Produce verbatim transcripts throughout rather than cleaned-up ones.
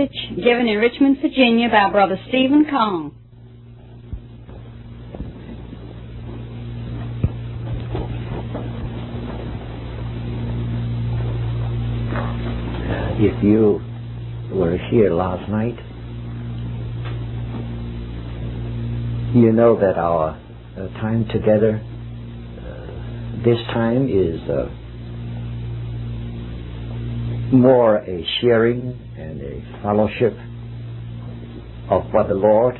message given in Richmond, Virginia by Brother Stephen Kong. If you were here last night, you know that our uh, time together uh, this time is uh, more a sharing and a fellowship of what the Lord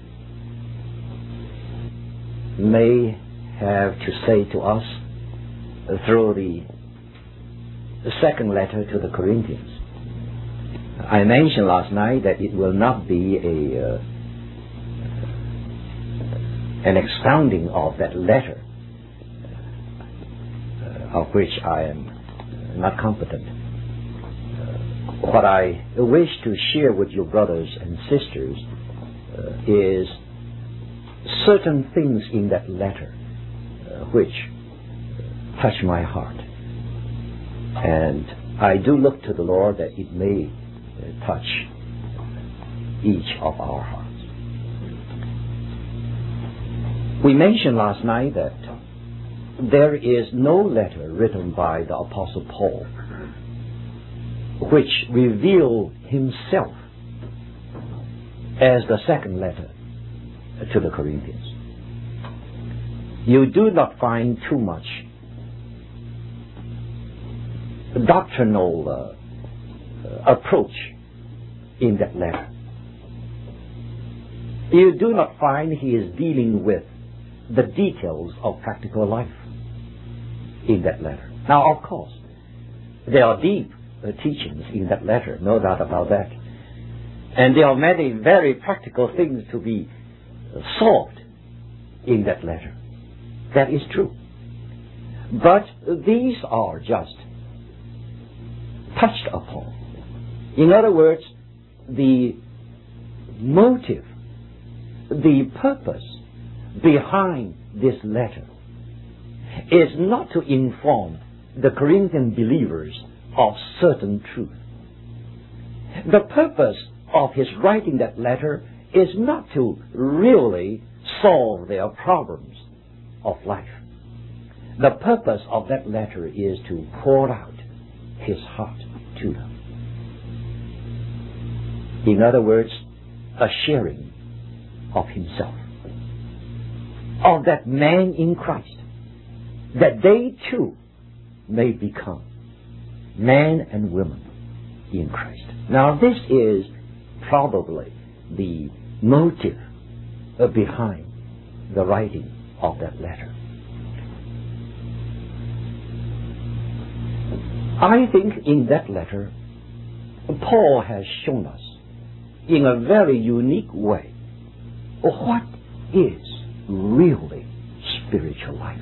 may have to say to us through the, the second letter to the Corinthians. I mentioned last night that it will not be a uh, an expounding of that letter, uh, of which I am not competent. Uh, what I wish to share with you, brothers and sisters, uh, is certain things in that letter uh, which touch my heart. And I do look to the Lord that it may uh, touch each of our hearts. We mentioned last night that there is no letter written by the Apostle Paul which revealed himself as the second letter to the Corinthians. You do not find too much doctrinal uh, approach in that letter. You do not find he is dealing with the details of practical life in that letter. Now, of course, there are deep uh, teachings in that letter, no doubt about that. And there are many very practical things to be uh, solved in that letter. That is true. But these are just touched upon. In other words, the motive, the purpose behind this letter is not to inform the Corinthian believers of certain truth. The purpose of his writing that letter is not to really solve their problems of life. The purpose of that letter is to pour out his heart to them. In other words, a sharing of himself, of that man in Christ, that they too may become man and woman in Christ. Now, this is probably the motive behind the writing of that letter. I think in that letter, Paul has shown us in a very unique way what is really spiritual life.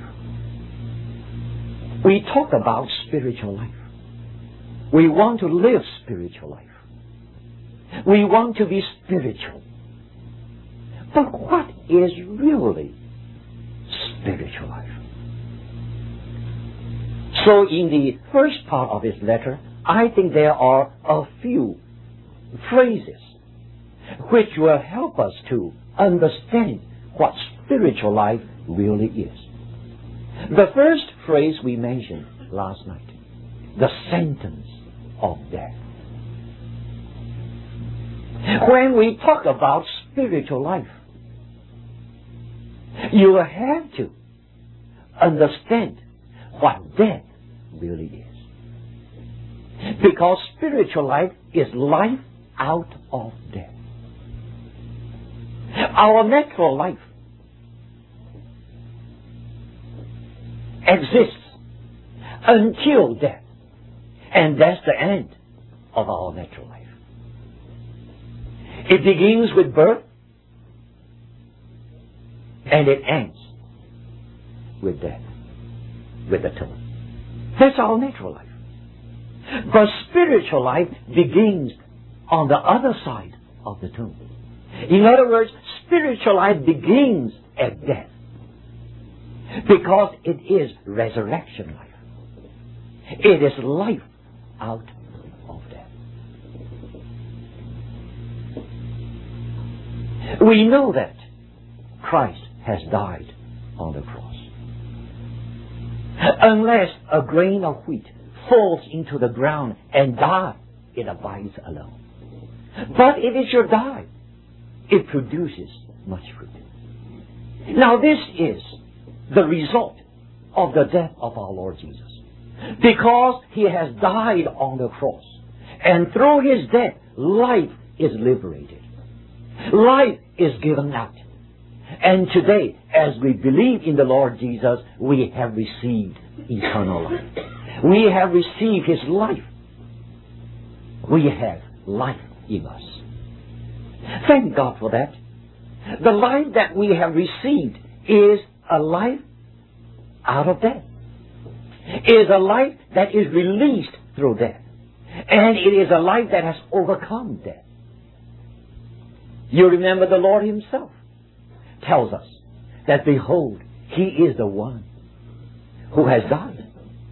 We talk about spiritual life. We want to live spiritual life. We want to be spiritual. But what is really spiritual life? So in the first part of his letter, I think there are a few phrases which will help us to understand what spiritual life really is. The first phrase we mentioned last night, the sentence of death. When we talk about spiritual life, you have to understand what death really is. Because spiritual life is life out of death. Our natural life exists until death. And that's the end of our natural life. It begins with birth and it ends with death, with the tomb. That's our natural life. But spiritual life begins on the other side of the tomb. In other words, spiritual life begins at death. Because it is resurrection life. It is life out of death. We know that Christ has died on the cross. Unless a grain of wheat falls into the ground and dies, it abides alone. But if it should die, it produces much fruit. Now this is the result of the death of our Lord Jesus. Because He has died on the cross. And through His death, life is liberated. Life is given out. And today, as we believe in the Lord Jesus, we have received eternal life. We have received His life. We have life in us. Thank God for that. The life that we have received is a life out of death. Is a life that is released through death. And it is a life that has overcome death. You remember the Lord Himself tells us that, behold, He is the one who has died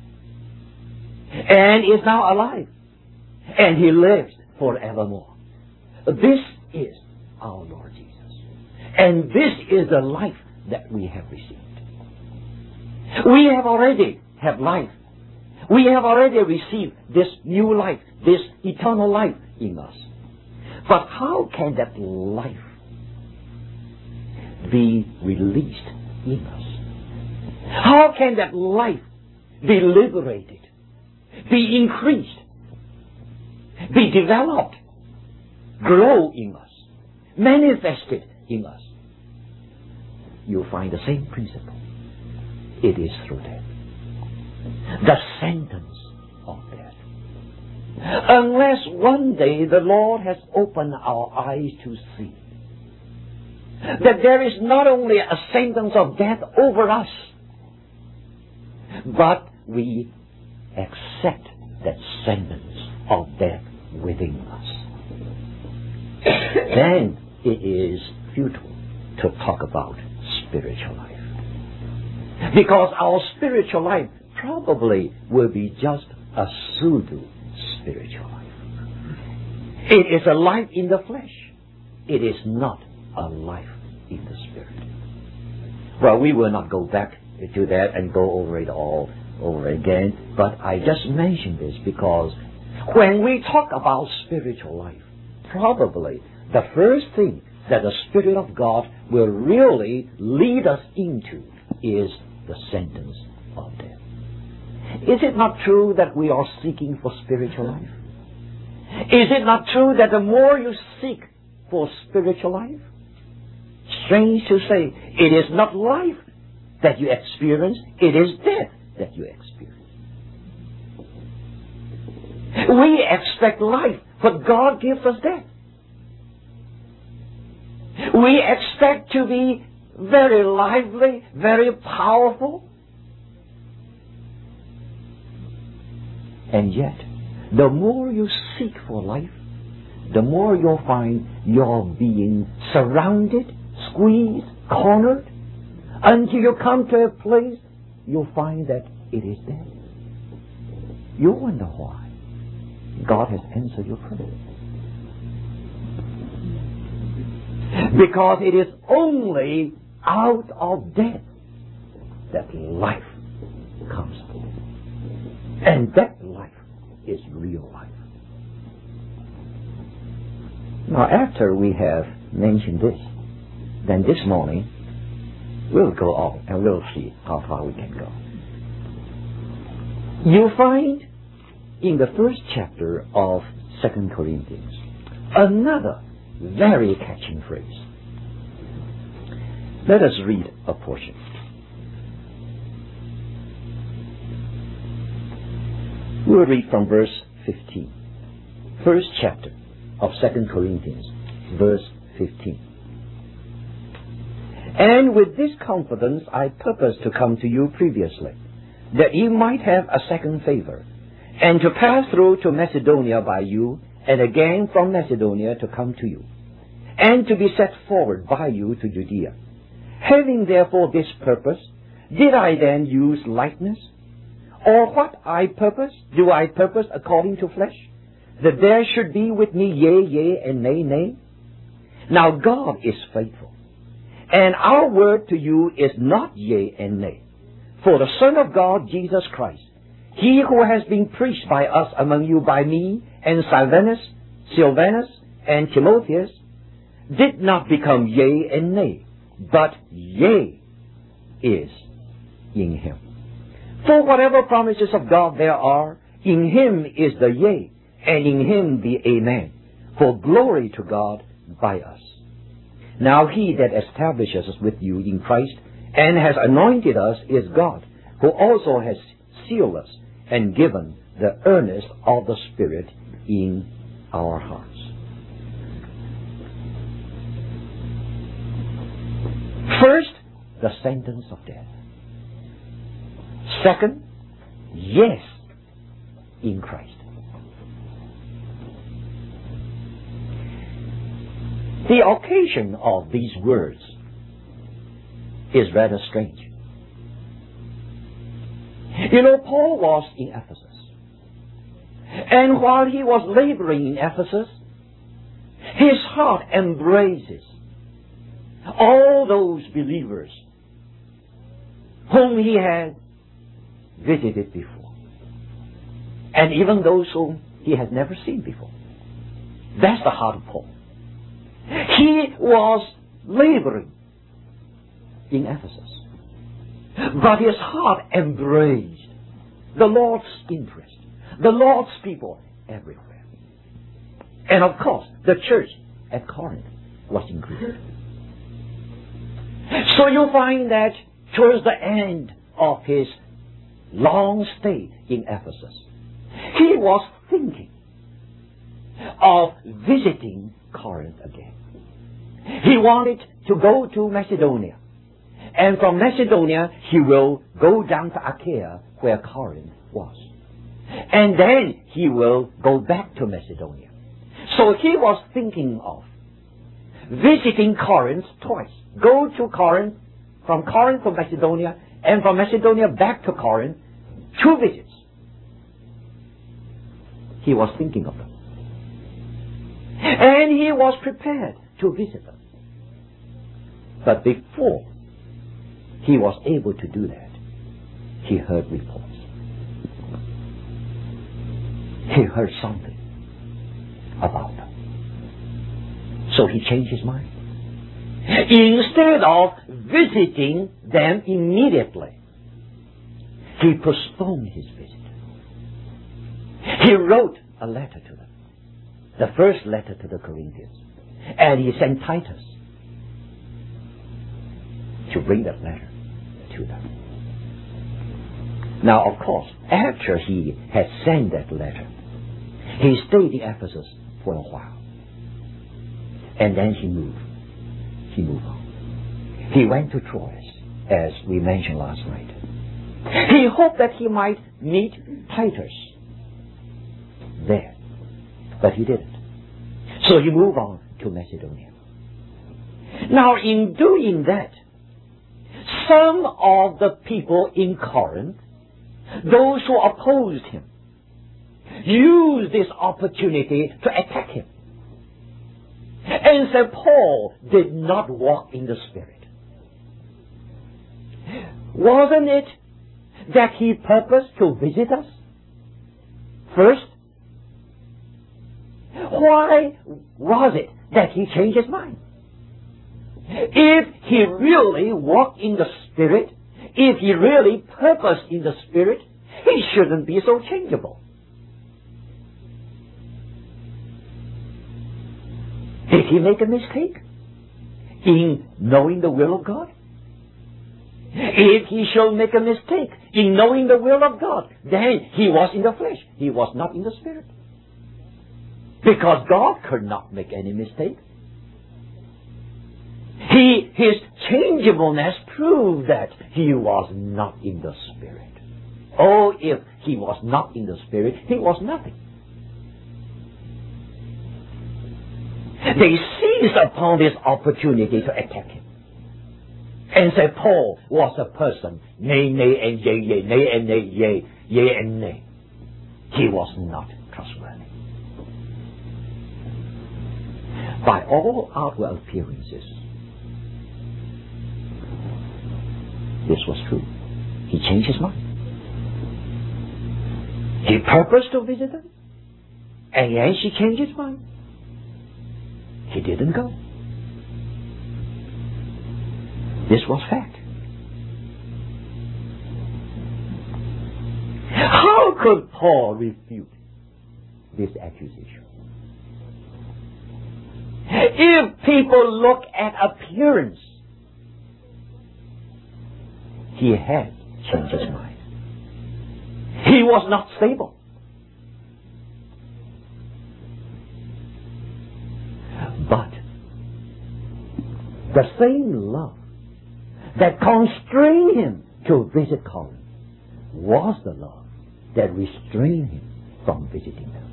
and is now alive, and He lives forevermore. This is our Lord Jesus. And this is the life that we have received. We have already have life. We have already received this new life, this eternal life in us. But how can that life be released in us? How can that life be liberated, be increased, be developed, grow in us, manifested in us? You'll find the same principle. It is through death. The sentence of death. Unless one day the Lord has opened our eyes to see that there is not only a sentence of death over us, but we accept that sentence of death within us, then it is futile to talk about spiritual life. Because our spiritual life probably will be just a pseudo spiritual life. It is a life in the flesh. It is not a life in the spirit. Well, we will not go back to that and go over it all over again, but I just mentioned this because when we talk about spiritual life, probably the first thing that the Spirit of God will really lead us into is the sentence of death. Is it not true that we are seeking for spiritual life? Is it not true that the more you seek for spiritual life, strange to say, it is not life that you experience, it is death that you experience. We expect life, but God gives us death. We expect to be very lively, very powerful. And yet, the more you seek for life, the more you'll find you're being surrounded, squeezed, cornered, until you come to a place you'll find that it is dead. You wonder why. God has answered your prayer. Because it is only out of death that life comes forth. And that life is real life. Now, after we have mentioned this, then this morning we'll go on and we'll see how far we can go. You find in the first chapter of Second Corinthians another very catching phrase. Let us read a portion. We'll read from verse fifteen. First chapter of Second Corinthians, verse fifteen. And with this confidence I purpose to come to you previously, that you might have a second favor, and to pass through to Macedonia by you, and again from Macedonia to come to you, and to be set forward by you to Judea. Having therefore this purpose, did I then use lightness? Or what I purpose, do I purpose according to flesh? That there should be with me yea, yea, and nay, nay? Now God is faithful, and our word to you is not yea and nay. For the Son of God, Jesus Christ, he who has been preached by us among you by me and Silvanus, Silvanus and Timotheus, did not become yea and nay, but yea is in him. For whatever promises of God there are, in him is the yea, and in him the amen, for glory to God by us. Now he that establishes us with you in Christ and has anointed us is God, who also has sealed us and given the earnest of the Spirit in our hearts. First, the sentence of death. Second, yes in Christ. The occasion of these words is rather strange. You know, Paul was in Ephesus. And while he was laboring in Ephesus, his heart embraces all those believers whom he had visited before, and even those whom he had never seen before. That's the heart of Paul. He was laboring in Ephesus, but his heart embraced the Lord's interest, the Lord's people everywhere. And of course, the church at Corinth was included. So you'll find that towards the end of his long stay in Ephesus, he was thinking of visiting Corinth again. He wanted to go to Macedonia. And from Macedonia, he will go down to Achaia, where Corinth was. And then he will go back to Macedonia. So he was thinking of visiting Corinth twice. Go to Corinth, from Corinth to Macedonia, and from Macedonia back to Corinth. Two visits. He was thinking of them. And he was prepared to visit them. But before he was able to do that, he heard reports. He heard something about them. So he changed his mind. Instead of visiting them immediately, he postponed his visit. He wrote a letter to them. The first letter to the Corinthians. And he sent Titus to bring that letter to them. Now, of course, after he had sent that letter, he stayed in Ephesus for a while. And then he moved. He moved on. He went to Troas, as we mentioned last night. He hoped that he might meet Titus there. But he didn't. So he moved on to Macedonia. Now, in doing that, some of the people in Corinth, those who opposed him, used this opportunity to attack him. And said Paul did not walk in the Spirit. Wasn't it that he purposed to visit us first? Why was it that he changed his mind? If he really walked in the Spirit, if he really purposed in the Spirit, he shouldn't be so changeable. Did he make a mistake in knowing the will of God? If he shall make a mistake in knowing the will of God, then he was in the flesh. He was not in the Spirit. Because God could not make any mistake. He, his changeableness proved that he was not in the Spirit. Oh, if he was not in the Spirit, he was nothing. They seized upon this opportunity to attack him. And said Paul was a person, nay, nay, and yea, yea, nay, and nay, yea, yea, and nay. He was not trustworthy. by all outward appearances. This was true. He changed his mind. He purposed to visit her, and then she changed his mind. He didn't go. This was fact. How could Paul refute this accusation? If people look at appearance, he had changed his mind. He was not stable. But the same love that constrained him to visit Corinth was the love that restrained him from visiting them.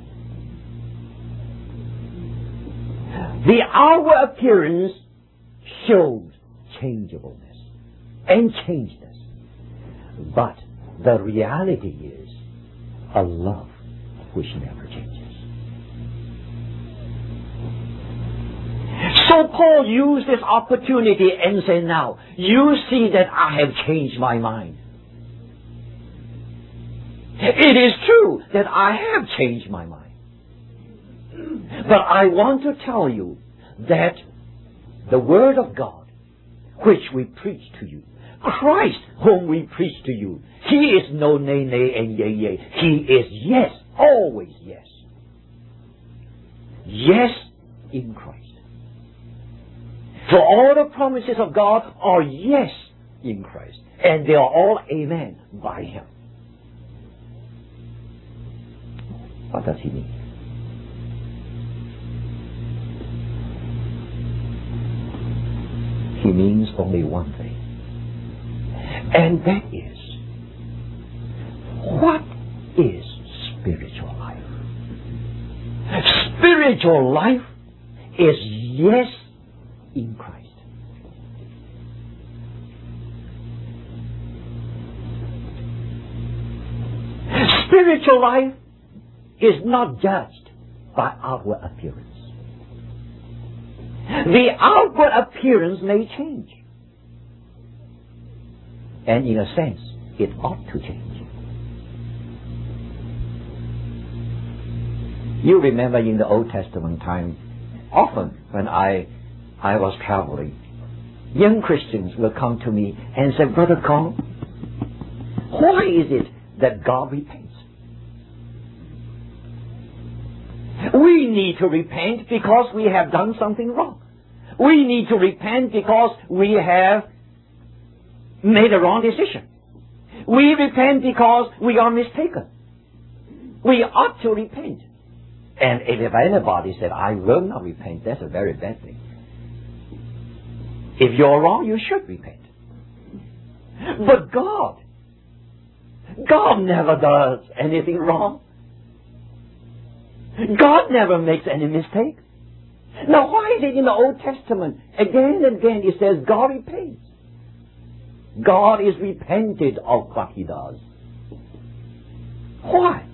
The outward appearance shows changeableness and changedness. But the reality is a love which never changes. So Paul used this opportunity and said, now, you see that I have changed my mind. It is true that I have changed my mind. But I want to tell you that the Word of God, which we preach to you, Christ whom we preach to you, He is no nay, nay, and yea, yea. He is yes, always yes. Yes in Christ. For all the promises of God are yes in Christ. And they are all amen by Him. What does He mean? He means only one thing. And that is, what is spiritual life? Spiritual life is yes in Christ. Spiritual life is not judged by outward appearance. The outward appearance may change. And in a sense, it ought to change. You remember in the Old Testament time, often when I I was traveling, young Christians will come to me and say, Brother Kong, why is it that God repents? We need to repent because we have done something wrong. We need to repent because we have made a wrong decision. We repent because we are mistaken. We ought to repent. And if anybody said, I will not repent, that's a very bad thing. If you're wrong, you should repent. But God, God never does anything wrong. God never makes any mistake. Now, why is it in the Old Testament, again and again, it says God repents? God is repented of what He does. Why?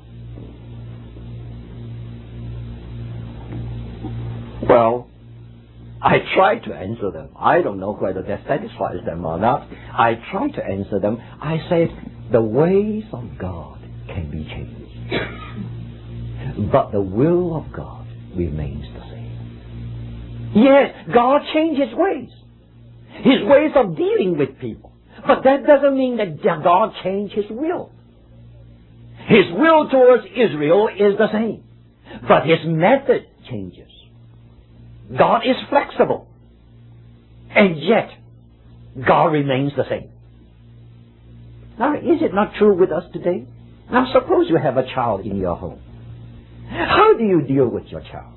Well, I tried to answer them. I don't know whether that satisfies them or not. I tried to answer them. I said, the ways of God can be changed. But the will of God remains the same. Yes, God changed His ways. His ways of dealing with people. But that doesn't mean that God changed His will. His will towards Israel is the same. But His method changes. God is flexible. And yet, God remains the same. Now, is it not true with us today? Now, suppose you have a child in your home. How do you deal with your child?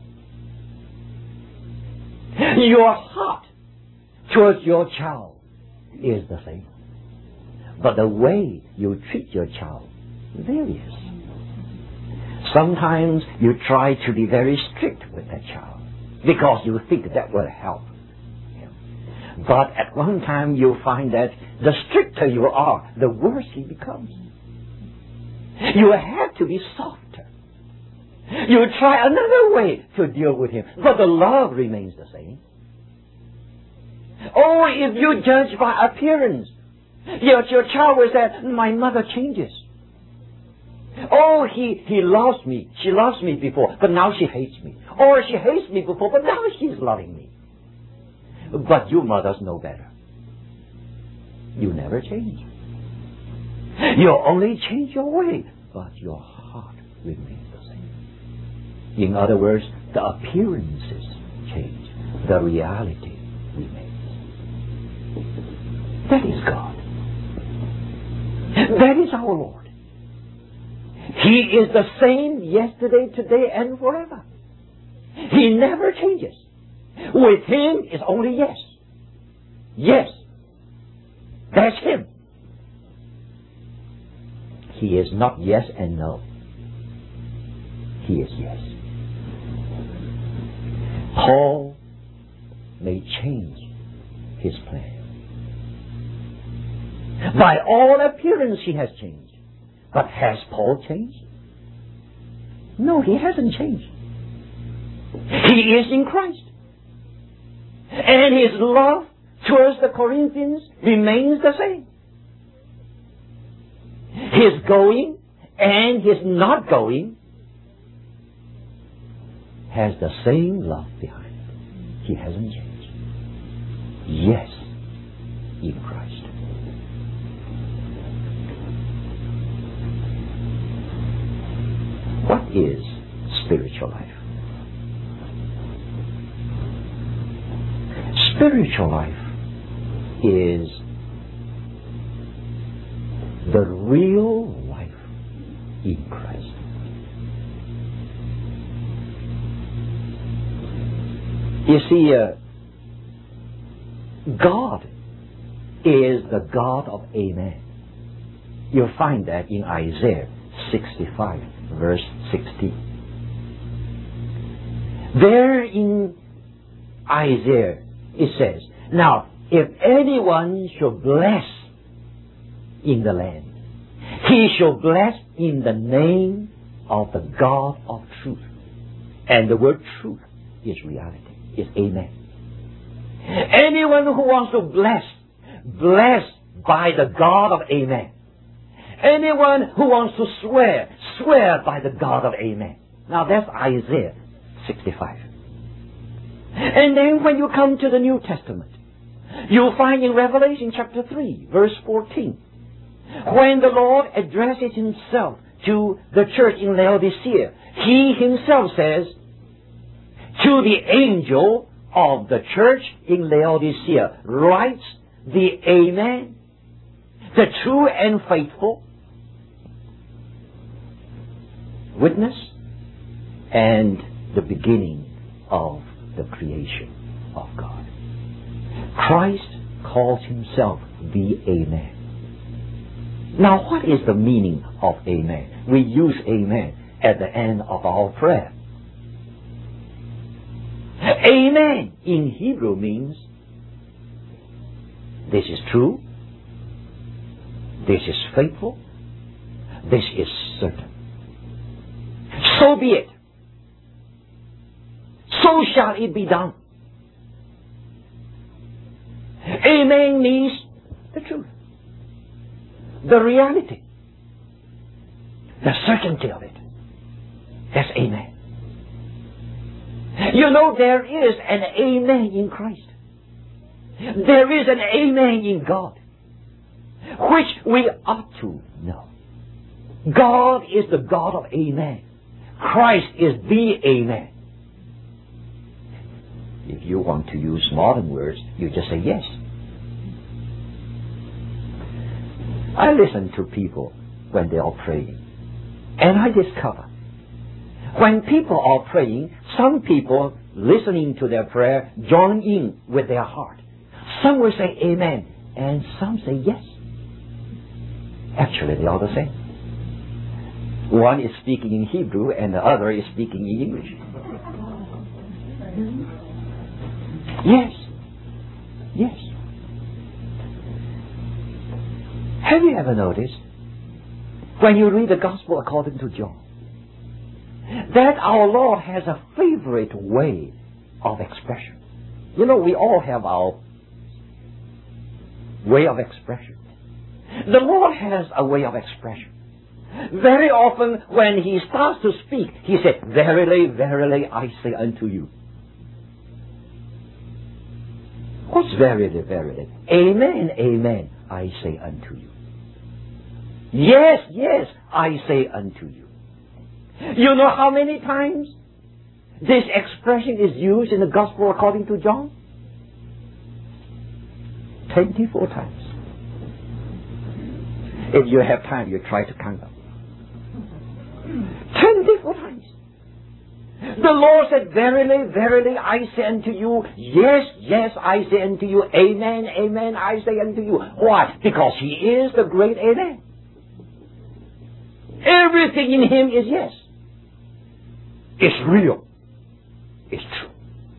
Your heart towards your child is the same. But the way you treat your child varies. Sometimes you try to be very strict with that child because you think that will help him. But at one time you find that the stricter you are, the worse he becomes. You have to be softer. You try another way to deal with him, but the love remains the same. Or if you judge by appearance, your, your child will say, my mother changes. Oh, he, he loves me. She loves me before, but now she hates me. Or she hates me before, but now she's loving me. But you mothers know better. You never change. You only change your way, but your heart remains the same. In other words, the appearances change. The reality remains. That is God. That is our Lord. He is the same yesterday, today, and forever. He never changes. With Him is only yes. Yes. That's Him. He is not yes and no. He is yes. Paul may change his plan. By all appearance he has changed. But has Paul changed? No, he hasn't changed. He is in Christ. And his love towards the Corinthians remains the same. His going and his not going has the same love behind it. He hasn't changed. Yes, in Christ. What is spiritual life? Spiritual life is the real life in Christ. You see, uh, God is the God of Amen. You'll find that in Isaiah sixty-five, verse sixteen. There in Isaiah it says, now, if anyone shall bless in the land, he shall bless in the name of the God of truth. And the word truth is reality, is Amen. Anyone who wants to bless, bless by the God of Amen. Anyone who wants to swear, swear by the God of Amen. Now that's Isaiah sixty-five. And then when you come to the New Testament, you'll find in Revelation chapter three, verse fourteen, when the Lord addresses Himself to the church in Laodicea, He Himself says, to the angel of the church in Laodicea, writes the Amen, the true and faithful witness, and the beginning of the creation of God. Christ calls Himself the Amen. Now, what is the meaning of Amen? We use Amen at the end of our prayer. Amen in Hebrew means this is true, this is faithful, this is certain. So be it. So shall it be done. Amen means the truth, the reality, the certainty of it. That's Amen. You know, there is an Amen in Christ. There is an Amen in God, which we ought to know. God is the God of Amen. Christ is the Amen. If you want to use modern words, you just say yes. I listen to people when they are praying, and I discover when people are praying, some people listening to their prayer join in with their heart. Some will say Amen, and some say yes. Actually, they are the same. One is speaking in Hebrew, and the other is speaking in English. Yes. Yes. Have you ever noticed, when you read the Gospel according to John, that our Lord has a favorite way of expression. You know, we all have our way of expression. The Lord has a way of expression. Very often when He starts to speak, He said, "Verily, verily, I say unto you." What's verily, verily? Amen, amen, I say unto you. Yes, yes, I say unto you. You know how many times this expression is used in the Gospel according to John? Twenty-four times. If you have time, you try to count them. Twenty-four times. The Lord said, "Verily, verily, I say unto you, yes, yes, I say unto you, amen, amen, I say unto you." Why? Because He is the great Amen. Everything in Him is yes. It's real. It's true.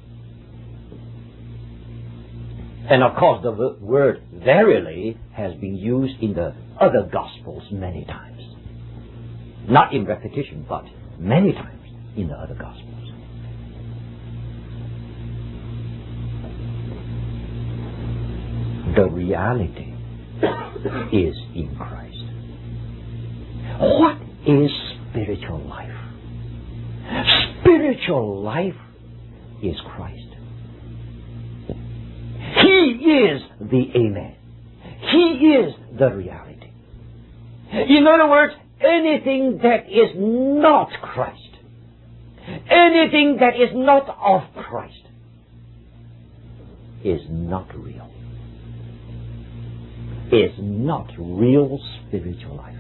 And of course, the word verily has been used in the other Gospels many times. Not in repetition, but many times in the other Gospels. The reality is in Christ. What is spiritual life? Spiritual life is Christ. He is the Amen. He is the reality. In other words, anything that is not Christ, anything that is not of Christ, is not real. Is not real spiritual life.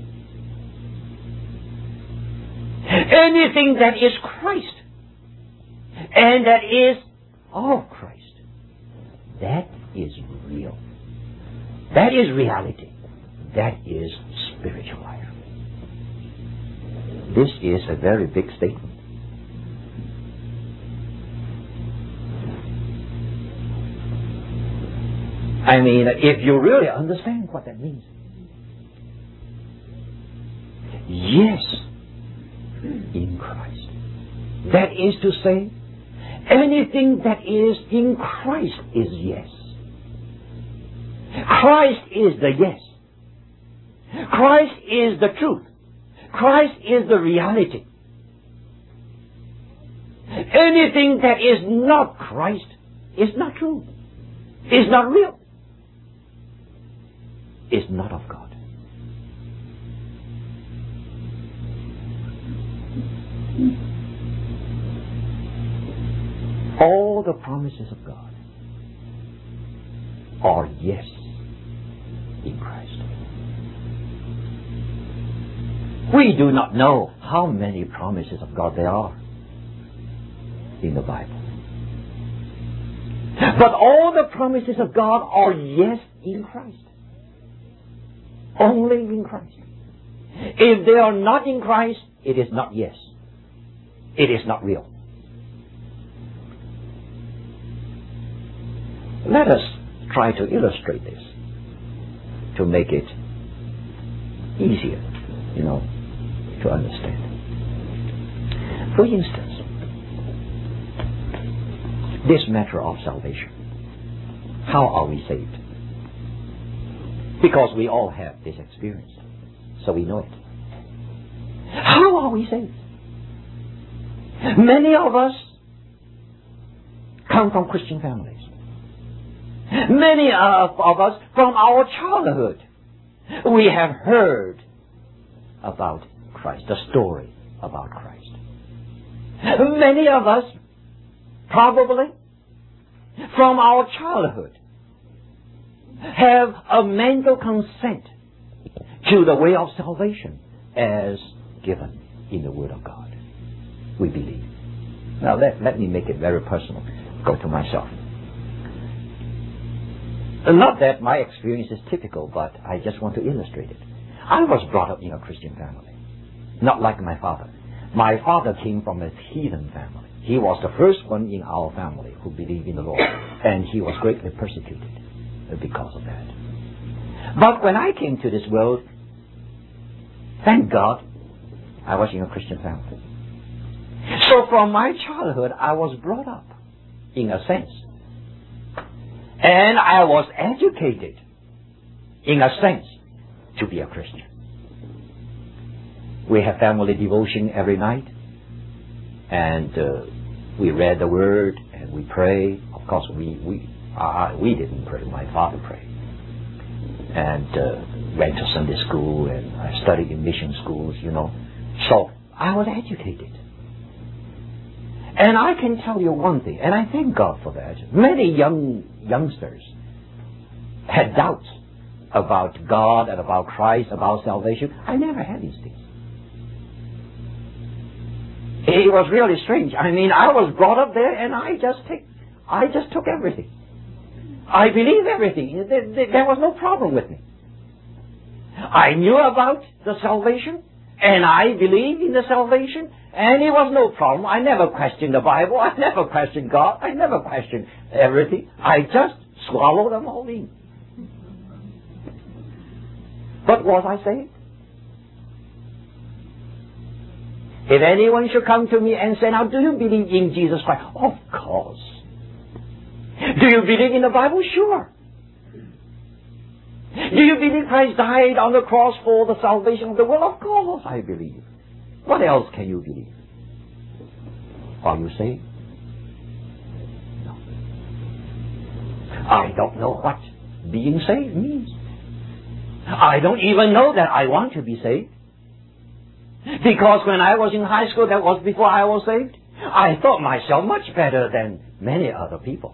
Anything that is Christ and that is of Christ, that is real. That is reality. That is spiritual life. This is a very big statement. I mean, if you really understand what that means. Yes, in Christ. That is to say, anything that is in Christ is yes. Christ is the yes. Christ is the truth. Christ is the reality. Anything that is not Christ is not true. Is not real. Is not of God. All the promises of God are yes in Christ. We do not know how many promises of God there are in the Bible. But all the promises of God are yes in Christ. Only in Christ. If they are not in Christ, it is not yes. It is not real. Let us try to illustrate this to make it easier, you know, to understand. For instance, this matter of salvation. How are we saved? Because we all have this experience, so we know it. How are we saved? Many of us come from Christian families. Many of, of us from our childhood, we have heard about Christ, the story about Christ. Many of us, probably, from our childhood, have a mental consent to the way of salvation as given in the Word of God. We believe. Now let, let me make it very personal. Go to myself. Not that my experience is typical, but I just want to illustrate it. I was brought up in a Christian family. Not like my father. My father came from a heathen family. He was the first one in our family who believed in the Lord. And he was greatly persecuted because of that. But when I came to this world, thank God, I was in a Christian family. So from my childhood, I was brought up, in a sense. And I was educated, in a sense, to be a Christian. We have family devotion every night. And uh, we read the Word, and we pray. Of course, we we uh, we didn't pray. My father prayed. And uh, went to Sunday school, and I studied in mission schools, you know. So I was educated. And I can tell you one thing, and I thank God for that. Many young youngsters had doubts about God and about Christ, about salvation. I never had these things. It was really strange. I mean, I was brought up there, and I just take, I just took everything. I believed everything. There, there, there was no problem with me. I knew about the salvation, and I believed in the salvation, and it was no problem. I never questioned the Bible. I never questioned God. I never questioned everything. I just swallowed them all in. But was I saved? If anyone should come to me and say, now, do you believe in Jesus Christ? Of course. Do you believe in the Bible? Sure. Do you believe Christ died on the cross for the salvation of the world? Of course I believe. What else can you believe? Are you saved? No. I don't know what being saved means. I don't even know that I want to be saved. Because when I was in high school, that was before I was saved, I thought myself much better than many other people.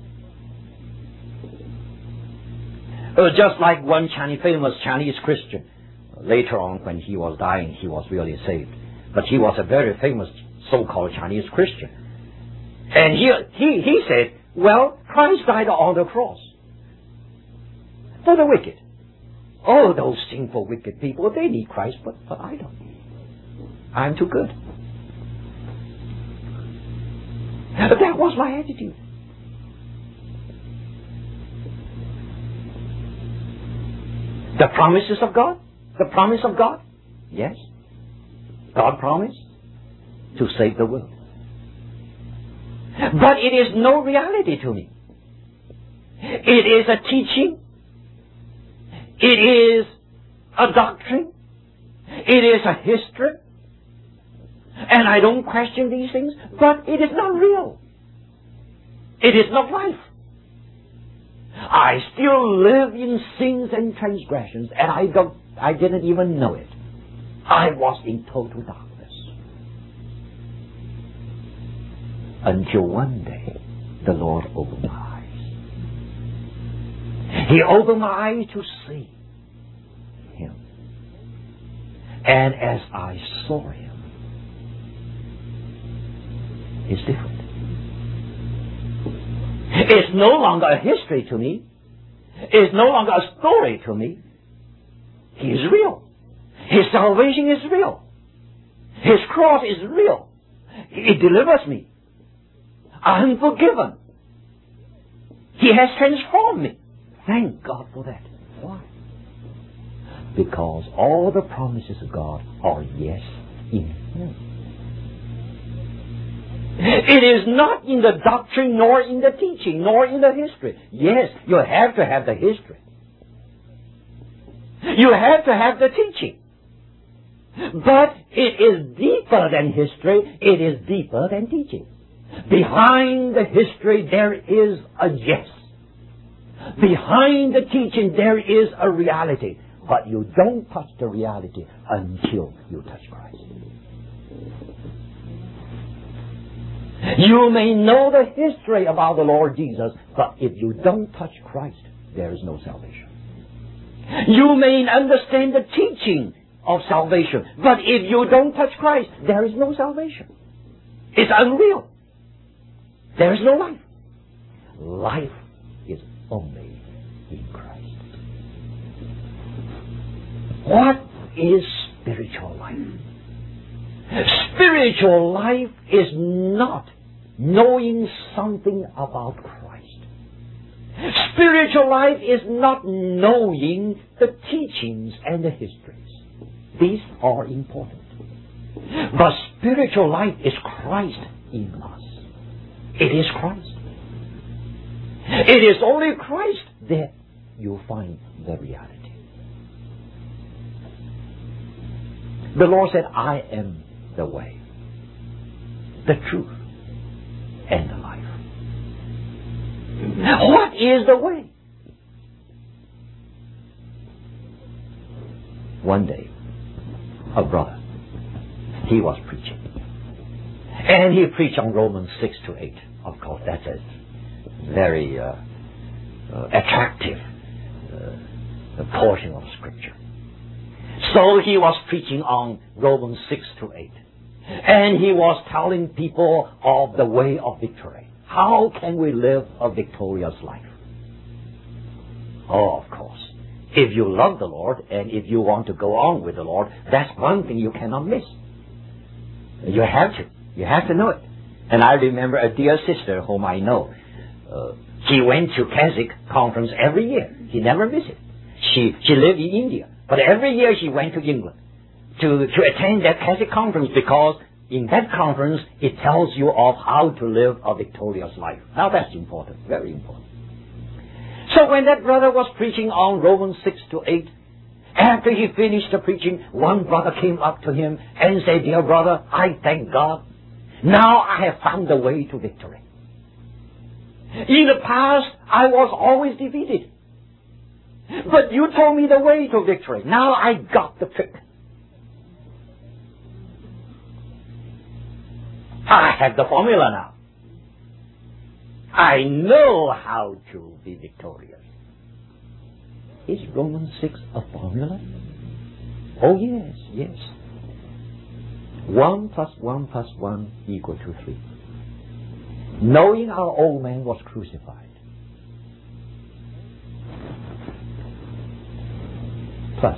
Uh, just like one Chinese, famous Chinese Christian. Later on, when he was dying, he was really saved. But he was a very famous so-called Chinese Christian. And he, he, he said, well, Christ died on the cross for the wicked. Oh, those sinful, wicked people, they need Christ, but, but I don't. I'm too good. But that was my attitude. The promises of God? The promise of God? Yes. God promised to save the world. But it is no reality to me. It is a teaching. It is a doctrine. It is a history. And I don't question these things, but it is not real. It is not life. I still live in sins and transgressions, and I don't, I didn't even know it. I was in total darkness. Until one day, the Lord opened my eyes. He opened my eyes to see Him. And as I saw Him, it's different. It's no longer a history to me. It's no longer a story to me. He is real. His salvation is real. His cross is real. It delivers me. I'm forgiven. He has transformed me. Thank God for that. Why? Because all the promises of God are yes in Him. It is not in the doctrine, nor in the teaching, nor in the history. Yes, you have to have the history. You have to have the teaching. But it is deeper than history. It is deeper than teaching. Behind the history, there is a yes. Behind the teaching, there is a reality. But you don't touch the reality until you touch Christ. You may know the history about the Lord Jesus, but if you don't touch Christ, there is no salvation. You may understand the teaching of salvation, but if you don't touch Christ, there is no salvation. It's unreal. There is no life. Life is only in Christ. What is spiritual life? Spiritual life is not knowing something about Christ. Spiritual life is not knowing the teachings and the histories. These are important. But spiritual life is Christ in us. It is Christ. It is only Christ that you find the reality. The Lord said, I am the way, the truth, and the life. What is the way? One day, a brother, he was preaching. And he preached on Romans six to eight. Of course, that's a very uh, uh, attractive uh, portion of Scripture. So he was preaching on Romans six to eight. And he was telling people of the way of victory. How can we live a victorious life? Oh, of course. If you love the Lord and if you want to go on with the Lord, that's one thing you cannot miss. You have to. You have to know it. And I remember a dear sister whom I know. Uh, she went to Keswick conference every year. She never missed it. She, she lived in India. But every year she went to England to, to attend that Keswick conference, because in that conference it tells you of how to live a victorious life. Now that's important. Very important. So when that brother was preaching on Romans six to eight, after he finished the preaching, one brother came up to him and said, dear brother, I thank God. Now I have found the way to victory. In the past, I was always defeated. But you told me the way to victory. Now I got the trick. I have the formula now. I know how to be victorious. Is Romans six a formula? Oh yes, yes. One plus one plus one equal to three. Knowing our old man was crucified. Plus.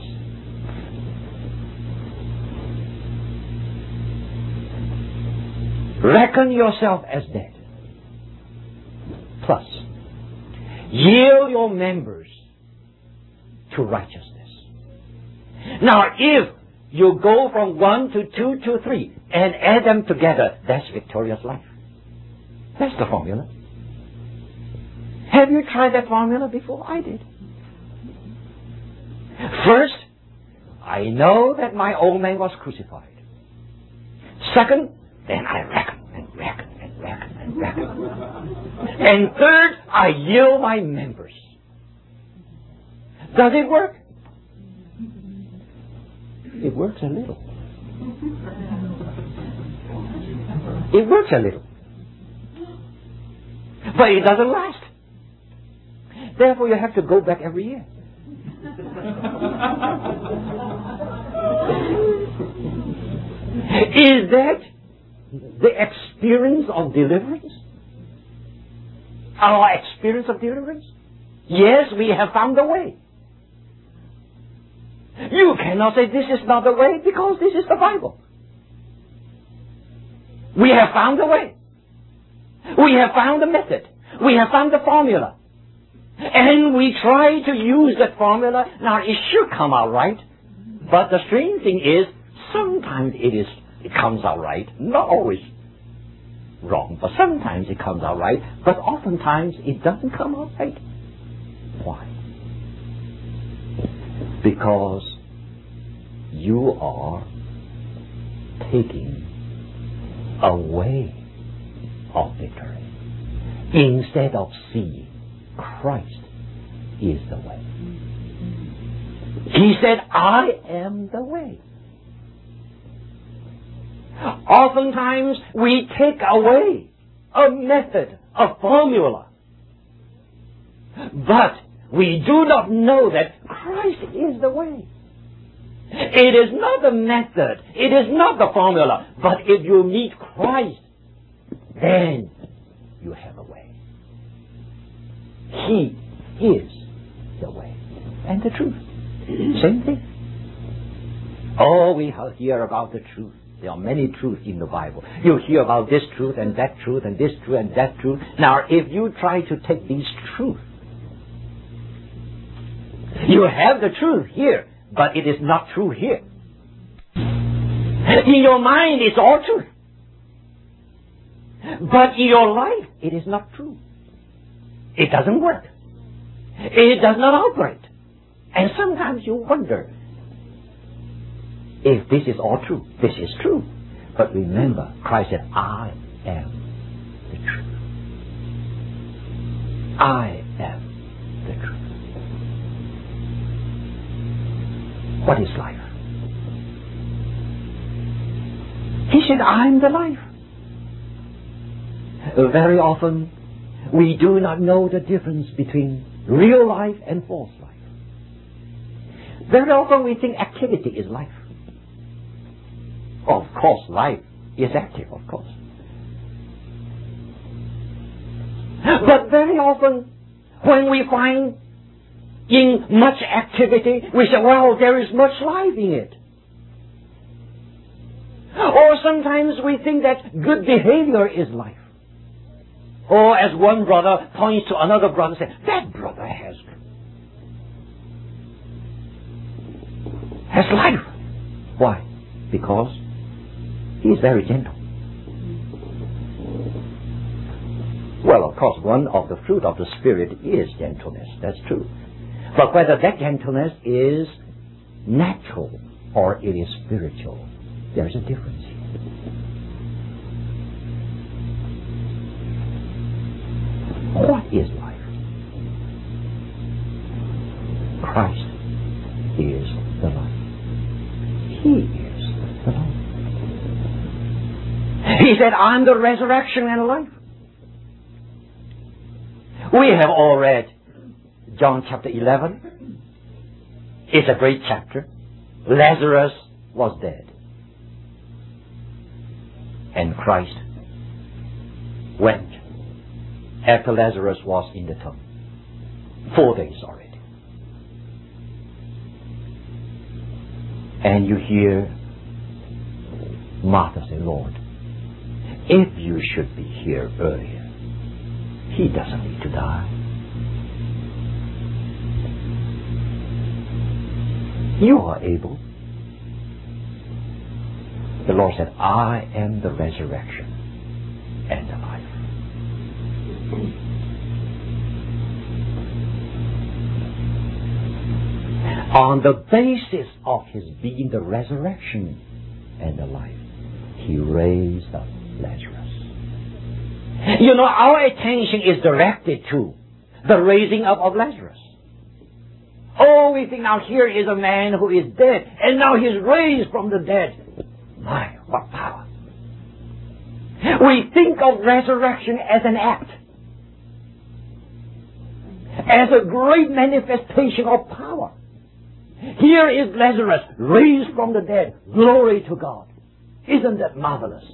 Reckon yourself as dead. Plus. Yield your members to righteousness. Now, if you go from one to two to three and add them together, that's victorious life. That's the formula. Have you tried that formula before? I did. First, I know that my old man was crucified. Second, then I reckon and reckon and reckon and reckon. And third, I yield my members. Does it work? It works a little. It works a little. But it doesn't last. Therefore, you have to go back every year. Is that the experience of deliverance? Our experience of deliverance? Yes, we have found the way. You cannot say this is not the way, because this is the Bible. We have found the way. We have found the method. We have found the formula. And we try to use that formula. Now, it should come out right. But the strange thing is, sometimes it is it comes out right. Not always wrong, but sometimes it comes out right. But oftentimes it doesn't come out right. Why? Because you are taking away of victory instead of seeing Christ is the way. He said, I am the way. Oftentimes we take away a method, a formula. But we do not know that Christ is the way. It is not the method. It is not the formula. But if you meet Christ, then you have a way. He is the way and the truth. Same thing. Oh, we hear about the truth. There are many truths in the Bible. You hear about this truth and that truth and this truth and that truth. Now, if you try to take these truths, you have the truth here, but it is not true here. In your mind, it's all true. But in your life, it is not true. It doesn't work. It does not operate. And sometimes you wonder if this is all true. This is true. But remember, Christ said, I am the truth. I am the truth. What is life? He said, I am the life. Very often, we do not know the difference between real life and false life. Very often we think activity is life. Of course, life is active, of course. But very often, when we find in much activity, we say, well, there is much life in it. Or sometimes we think that good behavior is life. Or as one brother points to another brother and says, that brother has, has life. Why? Because he is very gentle. Well, of course, one of the fruit of the Spirit is gentleness. That's true. But whether that gentleness is natural or it is spiritual, there's a difference here. What is life? Christ is the life. He is the life. He said, I'm the resurrection and life. We have all read John chapter eleven. It's a great chapter. Lazarus was dead. And Christ went after Lazarus was in the tomb. Four days already. And you hear Martha say, Lord, if you should be here earlier, he doesn't need to die. You are able. The Lord said, I am the resurrection and the life. On the basis of his being the resurrection and the life, he raised up Lazarus. You know, our attention is directed to the raising up of Lazarus. Oh, we think now here is a man who is dead, and now he's raised from the dead. My, what power. We think of resurrection as an act, as a great manifestation of power. Here is Lazarus raised from the dead. Glory to God. Isn't that marvelous?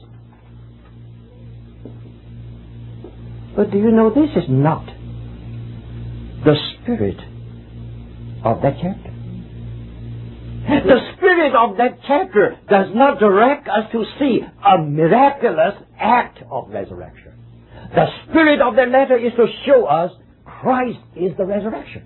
But do you know this is not the spirit of that chapter? The spirit of that chapter does not direct us to see a miraculous act of resurrection. The spirit of that letter is to show us Christ is the resurrection.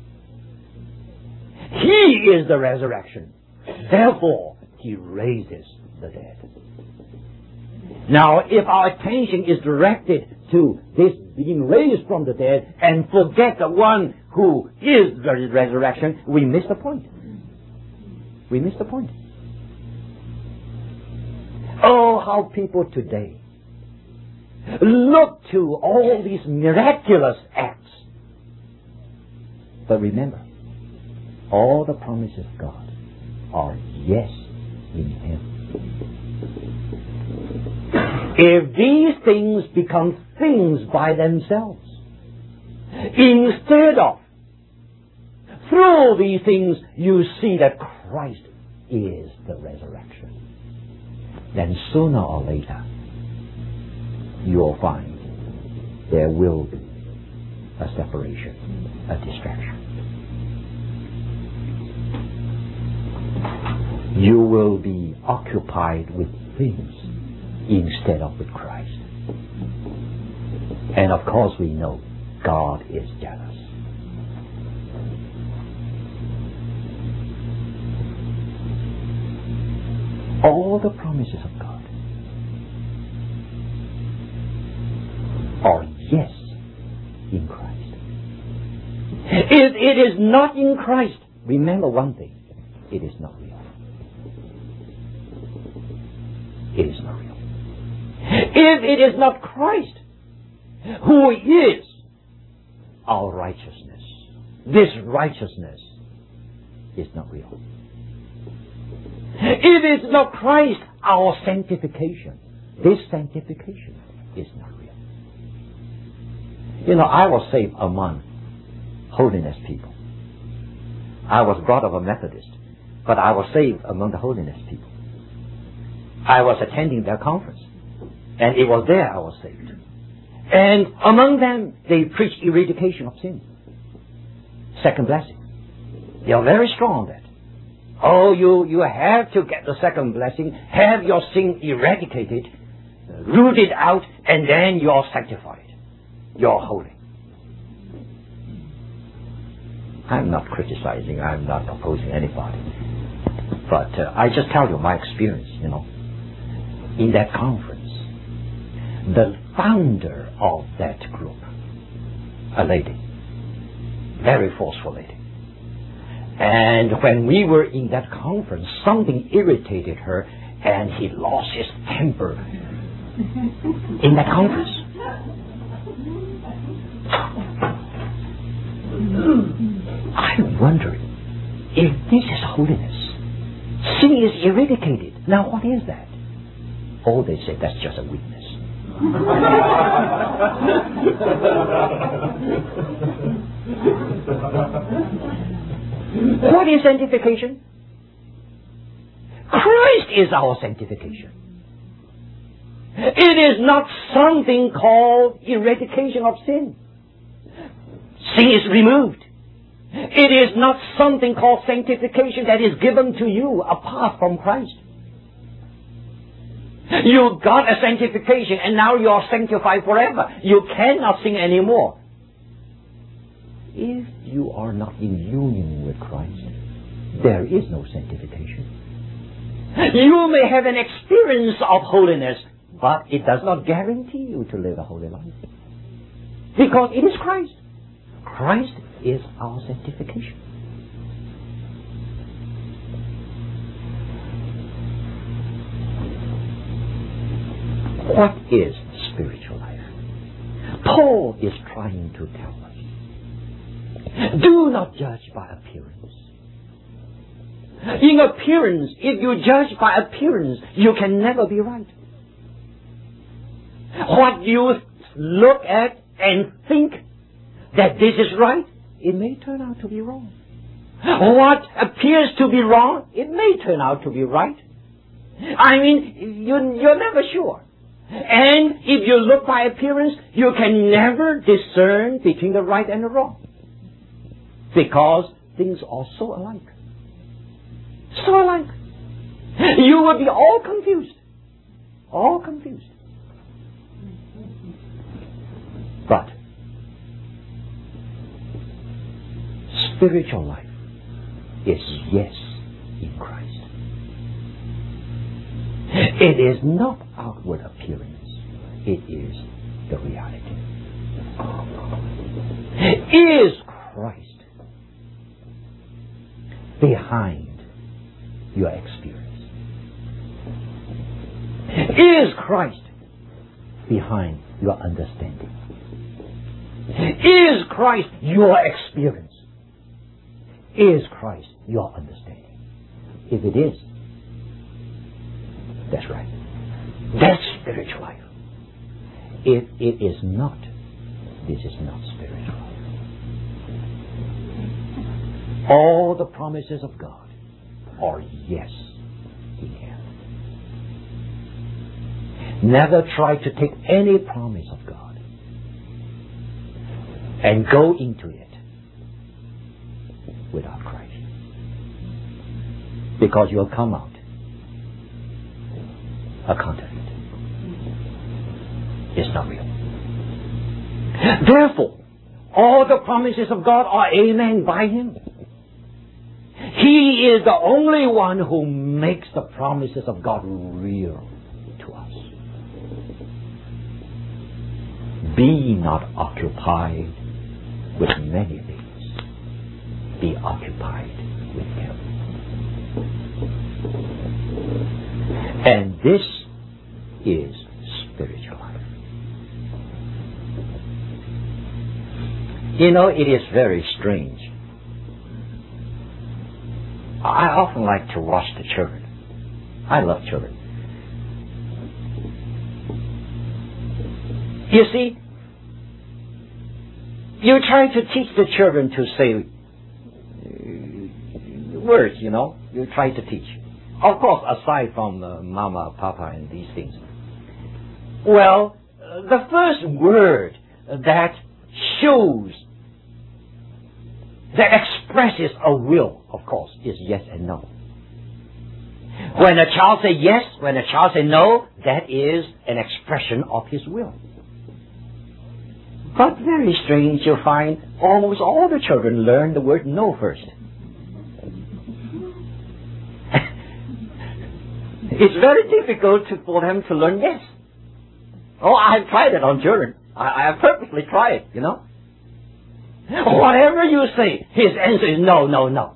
He is the resurrection. Therefore, he raises the dead. Now, if our attention is directed to this being raised from the dead and forget the one who is the resurrection, we miss the point. We miss the point. Oh, how people today look to all these miraculous acts. But remember, all the promises of God are yes in Him. If these things become things by themselves, instead of through these things you see that Christ is the resurrection, then sooner or later you will find there will be a separation, a distraction. You will be occupied with things instead of with Christ. And of course we know God is jealous. All the promises of God are yes in Christ. If it is not in Christ, remember one thing, it is not real. It is not real. If it is not Christ, who is our righteousness, this righteousness is not real. If it's not Christ, our sanctification, this sanctification is not real. You know, I was saved among holiness people. I was brought up a Methodist, but I was saved among the holiness people. I was attending their conference, and it was there I was saved. And among them, they preached eradication of sin. Second blessing. They are very strong on that. Oh, you, you have to get the second blessing, have your sin eradicated, rooted out, and then you're sanctified. You're holy. I'm not criticizing, I'm not opposing anybody. But uh, I just tell you my experience, you know. In that conference, the founder of that group, a lady, very forceful lady. And when we were in that conference, something irritated her, and he lost his temper in that conference. I'm wondering if this is holiness. Sin is eradicated. Now what is that? Oh, they say that's just a weakness. What is sanctification? Christ is our sanctification. It is not something called eradication of sin. Sin is removed. It is not something called sanctification that is given to you apart from Christ. You got a sanctification and now you are sanctified forever. You cannot sin anymore. If you are not in union with Christ, there is no sanctification. You may have an experience of holiness, but it does not guarantee you to live a holy life. Because it is Christ. Christ is our sanctification. What is spiritual life? Paul is trying to tell us, do not judge by appearance. In appearance, if you judge by appearance, you can never be right. What you look at and think that this is right, it may turn out to be wrong. What appears to be wrong, it may turn out to be right. I mean, you, you're never sure. And if you look by appearance, you can never discern between the right and the wrong. Because things are so alike. So alike. You will be all confused. All confused. But spiritual life is yes in Christ. It is not outward appearance. It is the reality. Is Christ behind your experience? Is Christ behind your understanding? Is Christ your experience? Is Christ your understanding? If it is, that's right. That's spiritual life. If it is not, this is not spiritual life. All the promises of God are yes in Him. Never try to take any promise of God and go into it without Christ. Because you'll come out a counterfeit. It's not real. Therefore, all the promises of God are amen by Him. He is the only one who makes the promises of God real to us. Be not occupied with many things. Be occupied with Him. And this is spiritual life. You know, it is very strange. I often like to watch the children. I love children. You see, you try to teach the children to say uh, words, you know. You try to teach. Of course, aside from uh, mama, papa, and these things. Well, uh, the first word that shows, that expresses a will, of course, is yes and no. When a child says yes, when a child says no, that is an expression of his will. But very strange, you'll find almost all the children learn the word no first. It's very difficult to, for them to learn yes. Oh, I've tried it on children. I, I have purposely tried it, you know. Whatever you say, his answer is no, no, no.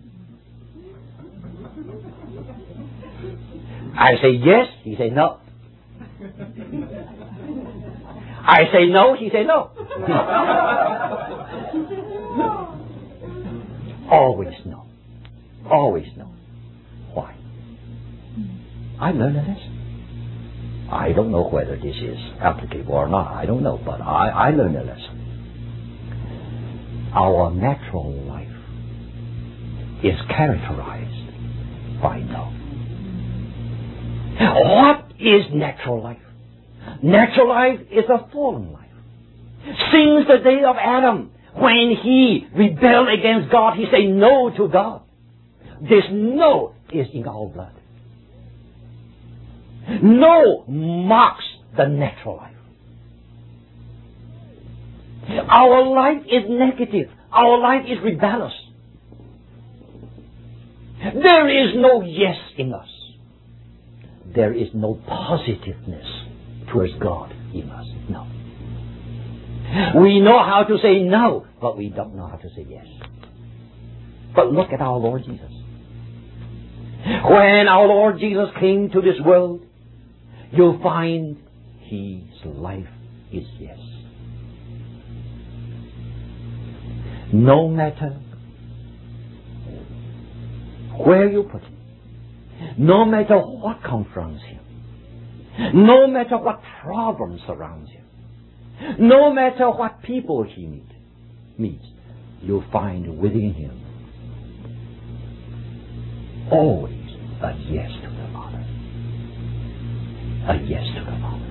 I say yes, he say no. I say no, he say no. Always no. Always no. Why? I learned a lesson. I don't know whether this is applicable or not. I don't know, but I, I learned a lesson. Our natural life is characterized by no. What is natural life? Natural life is a fallen life. Since the day of Adam, when he rebelled against God, he said no to God. This no is in our blood. No marks the natural life. Our life is negative. Our life is rebellious. There is no yes in us. There is no positiveness towards God in us. No. We know how to say no, but we don't know how to say yes. But look at our Lord Jesus. When our Lord Jesus came to this world, you'll find His life is yes. No matter where you put Him, no matter what confronts Him, no matter what problem surrounds Him, no matter what people He meet, meets, you'll find within Him always a yes to the Father. A yes to the Father.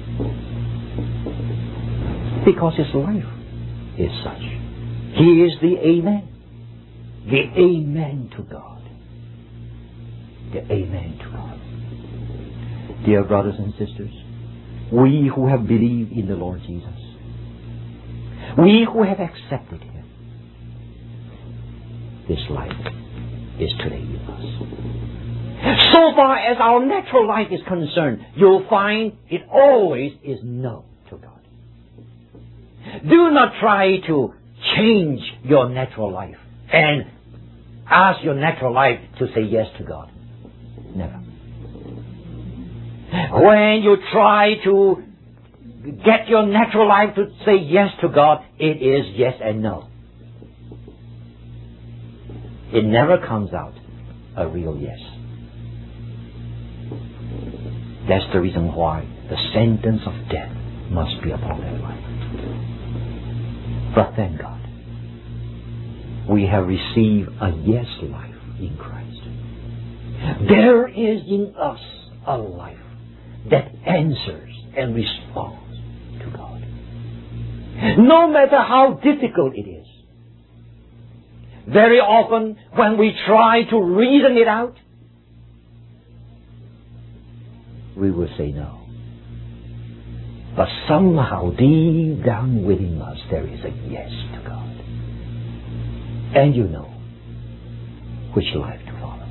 Because His life is such. He is the Amen. The Amen to God. The Amen to God. Dear brothers and sisters, we who have believed in the Lord Jesus, we who have accepted Him, this life is today in us. So far as our natural life is concerned, you'll find it always is no to God. Do not try to change your natural life and ask your natural life to say yes to God. Never. When you try to get your natural life to say yes to God, it is yes and no. It never comes out a real yes. That's the reason why the sentence of death must be upon that life. But thank God, we have received a yes life in Christ. There is in us a life that answers and responds to God. No matter how difficult it is. Very often when we try to reason it out, we will say no. But somehow deep down within us there is a yes to God. And you know, which life to follow.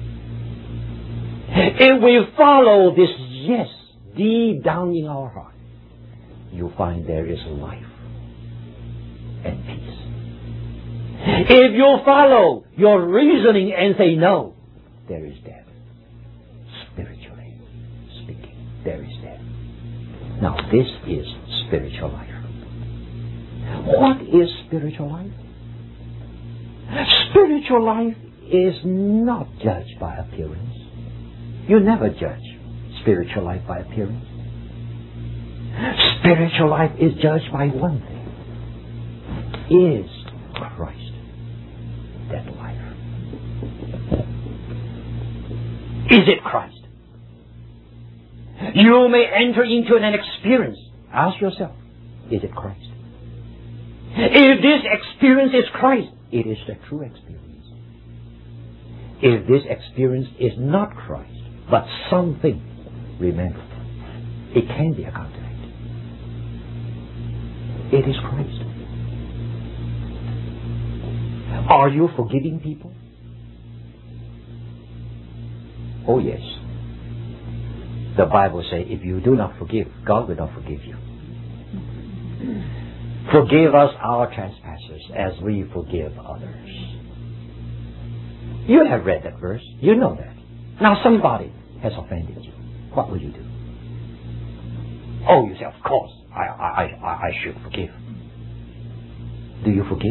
If we follow this yes deep down in our heart, you find there is life and peace. If you follow your reasoning and say no, there is death. Spiritually speaking, there is death. Now, this is spiritual life. What is spiritual life? Spiritual life is not judged by appearance. You never judge spiritual life by appearance. Spiritual life is judged by one thing. Is Christ that life? Is it Christ? You may enter into an experience. Ask yourself, is it Christ? If this experience is Christ, it is the true experience. If this experience is not Christ, but something, remember, it can be accounted. It is Christ. Are you forgiving people? Oh yes. The Bible says, if you do not forgive, God will not forgive you. Forgive us our trespasses as we forgive others. You have read that verse. You know that. Now somebody has offended you. What will you do? Oh, you say, of course, I, I, I, I should forgive. Do you forgive?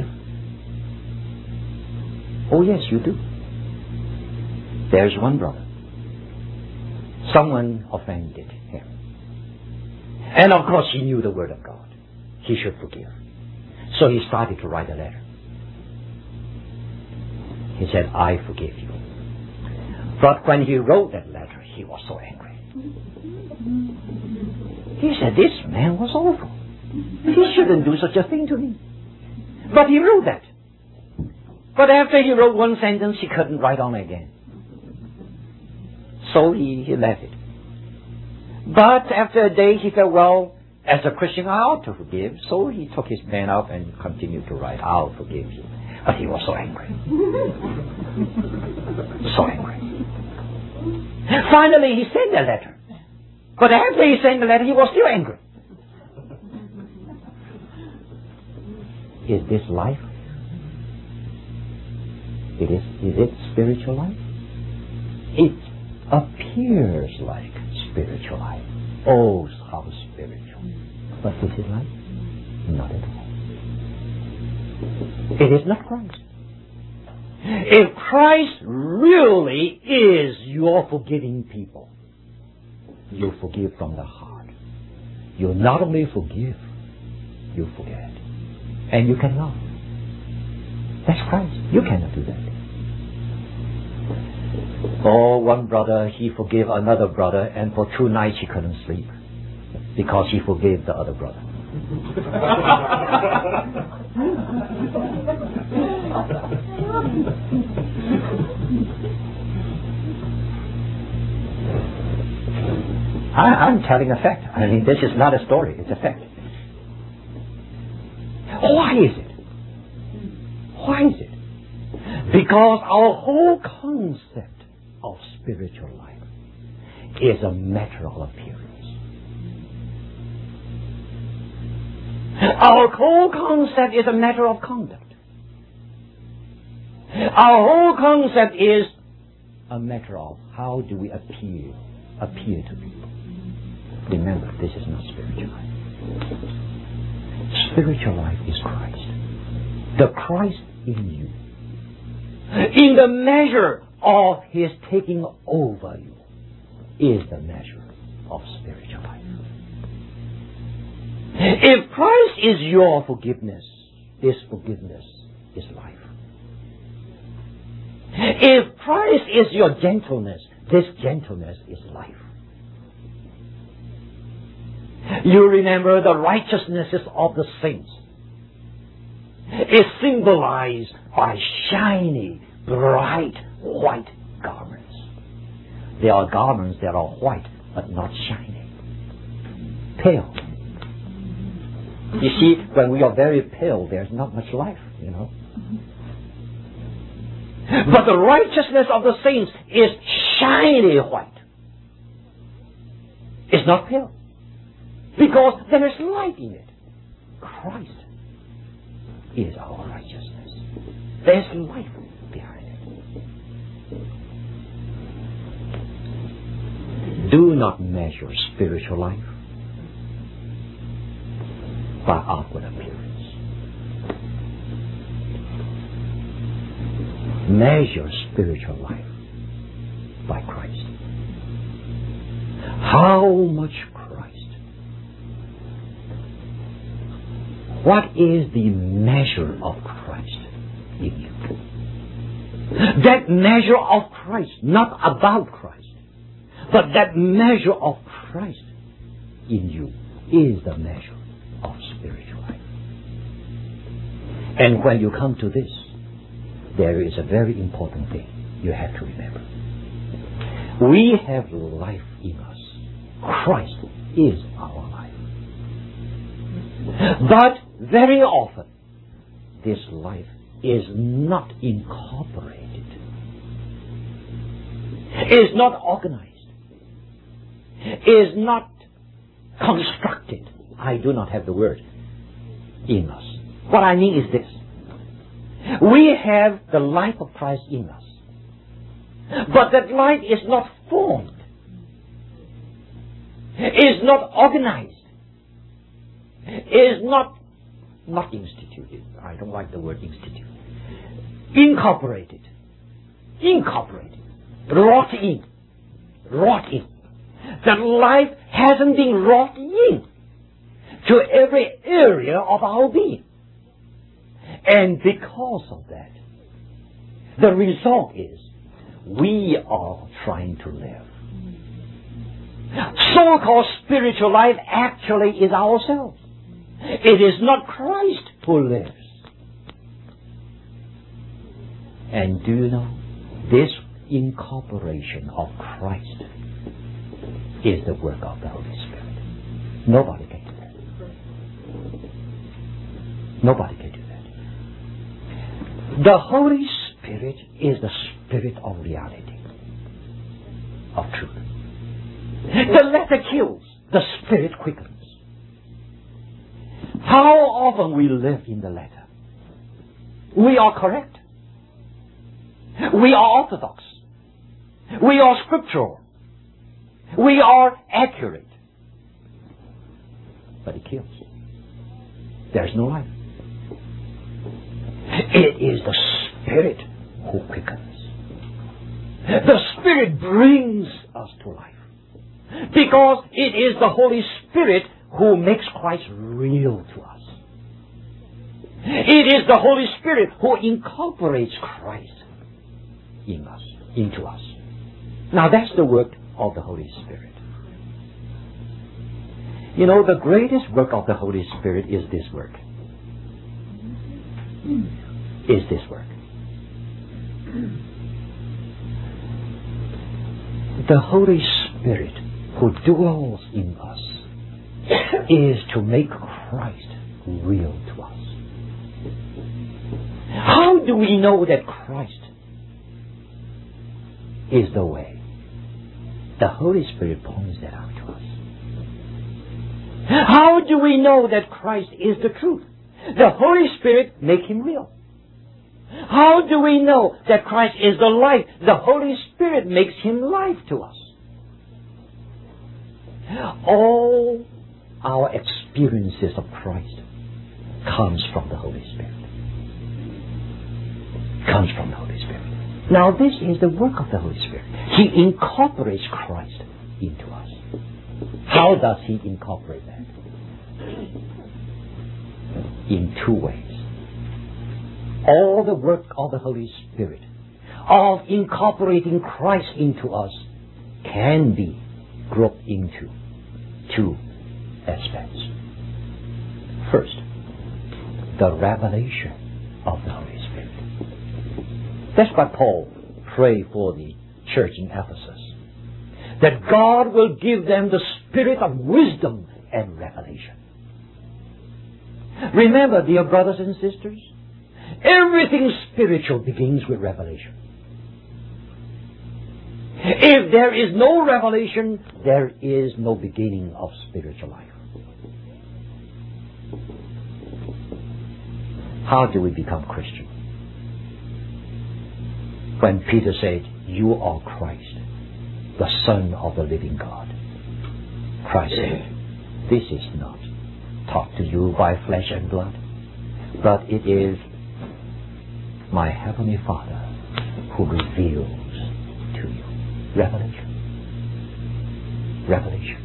Oh yes, you do. There's one brother. Someone offended him. And of course he knew the Word of God. He should forgive. So he started to write a letter. He said, I forgive you. But when he wrote that letter, he was so angry. He said, this man was awful. He shouldn't do such a thing to me. But he wrote that. But after he wrote one sentence, he couldn't write on again. So he, he left it. But after a day, he said, well, as a Christian, I ought to forgive. So he took his pen up and continued to write, I'll forgive you. But he was so angry. So angry. Finally, he sent a letter. But after he sent the letter, he was still angry. Is this life? It is, is it spiritual life? It appears like spiritual life. Oh, how spiritual. But is it life? Not at all. It is not Christ. If Christ really is your forgiving people, you forgive from the heart. You not only forgive, you forget. And you can love. That's Christ. You cannot do that. Oh, one brother, he forgave another brother, and for two nights he couldn't sleep because he forgave the other brother. I, I'm telling a fact. I mean, this is not a story. It's a fact. Why is it? Why is it? Because our whole concept of spiritual life is a matter of appearance. Our whole concept is a matter of conduct. Our whole concept is a matter of how do we appear, appear to people. Remember, this is not spiritual life. Spiritual life is Christ. The Christ in you. In the measure of His taking over you is the measure of spiritual life. If Christ is your forgiveness, this forgiveness is life. If Christ is your gentleness, this gentleness is life. You remember the righteousnesses of the saints is symbolized by shiny, bright, white garments. There are garments that are white but not shiny. Pale. You see, when we are very pale, there's not much life, you know. But the righteousness of the saints is shiny white. It's not pale. Because there is light in it. Christ is our righteousness. There's life behind it. Do not measure spiritual life by outward appearance. Measure spiritual life by Christ. How much Christ? What is the measure of Christ in you? That measure of Christ, not about Christ, but that measure of Christ in you is the measure of spiritual life. And when you come to this, there is a very important thing you have to remember. We have life in us. Christ is our life. But very often, this life is not incorporated, is not organized, is not constructed. I do not have the word in us. What I mean is this. We have the life of Christ in us. But that life is not formed, is not organized, is not, not instituted. I don't like the word institute. Incorporated. Incorporated. Wrought in. Wrought in. That life hasn't been wrought in to every area of our being. And because of that, the result is we are trying to live. So-called spiritual life actually is ourselves. It is not Christ who lives. And do you know, this incorporation of Christ is the work of the Holy Spirit. Nobody can do that. Nobody can do that. The Holy Spirit is the Spirit of reality, of truth. The letter kills, the Spirit quickens. How often we live in the letter. We are correct. We are orthodox. We are scriptural. We are accurate. But it kills. There's no life. It is the Spirit who quickens. The Spirit brings us to life. Because it is the Holy Spirit who makes Christ real to us. It is the Holy Spirit who incorporates Christ in us, into us. Now that's the work of the Holy Spirit. You know, the greatest work of the Holy Spirit is this work. Is this work. The Holy Spirit who dwells in us is to make Christ real to us. How do we know that Christ is the way? The Holy Spirit points that out to us. How do we know that Christ is the truth? The Holy Spirit makes Him real. How do we know that Christ is the life? The Holy Spirit makes Him life to us. All our experiences of Christ comes from the Holy Spirit. Comes from the Holy Spirit. Now this is the work of the Holy Spirit. He incorporates Christ into us. How does He incorporate that? In two ways. All the work of the Holy Spirit of incorporating Christ into us can be grouped into two aspects. First, the revelation of the Holy Spirit. That's what Paul prayed for the church in Ephesus. That God will give them the spirit of wisdom and revelation. Remember, dear brothers and sisters, Everything spiritual begins with revelation. If there is no revelation, there is no beginning of spiritual life. How do we become Christian? When Peter said, "You are Christ, the Son of the living God." Christ said, "This is not taught to you by flesh and blood, but it is my Heavenly Father who reveals to you." Revelation. Revelation.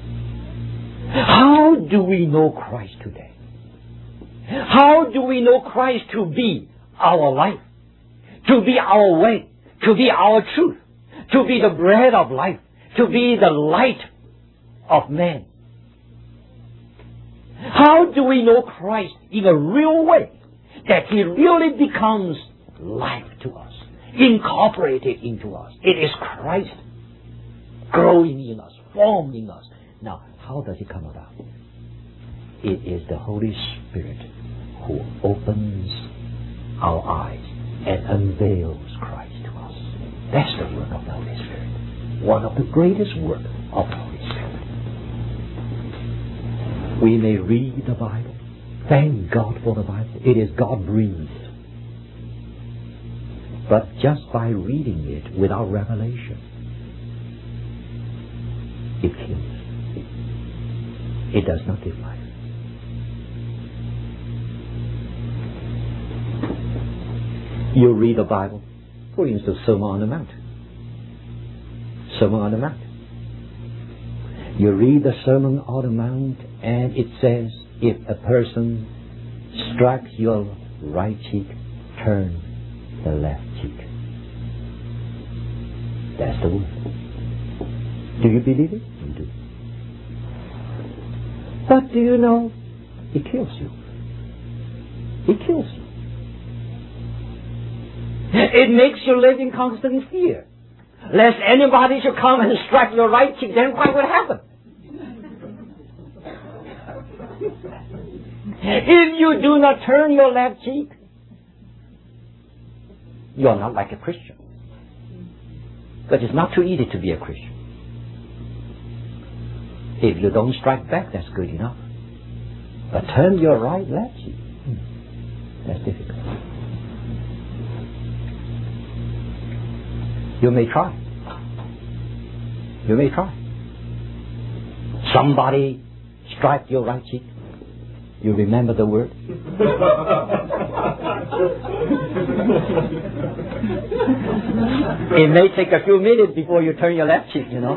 How do we know Christ today? How do we know Christ to be our life, to be our way, to be our truth, to be the bread of life, to be the light of man? How do we know Christ in a real way, that He really becomes life to us, incorporated into us? It is Christ growing in us, forming us. Now, how does it come about? It is the Holy Spirit who opens our eyes and unveils Christ to us. That's the work of the Holy Spirit. One of the greatest works of the Holy Spirit. We may read the Bible. Thank God for the Bible. It is God-breathed. But just by reading it without revelation, it kills. It does not give life. You read the Bible, for instance, Sermon on the Mount. Sermon on the Mount. You read the Sermon on the Mount, and it says, if a person strikes your right cheek, turn the left cheek. That's the word. Do you believe it? You do. But do you know, it kills you. It kills you. It makes you live in constant fear. Lest anybody should come and strike your right cheek, then what would happen? If you do not turn your left cheek, you are not like a Christian. But it's not too easy to be a Christian. If you don't strike back, that's good enough. But turn your right left cheek, that's difficult. You may try. You may try. Somebody strike your right cheek. You remember the word? It may take a few minutes before you turn your left cheek, you know.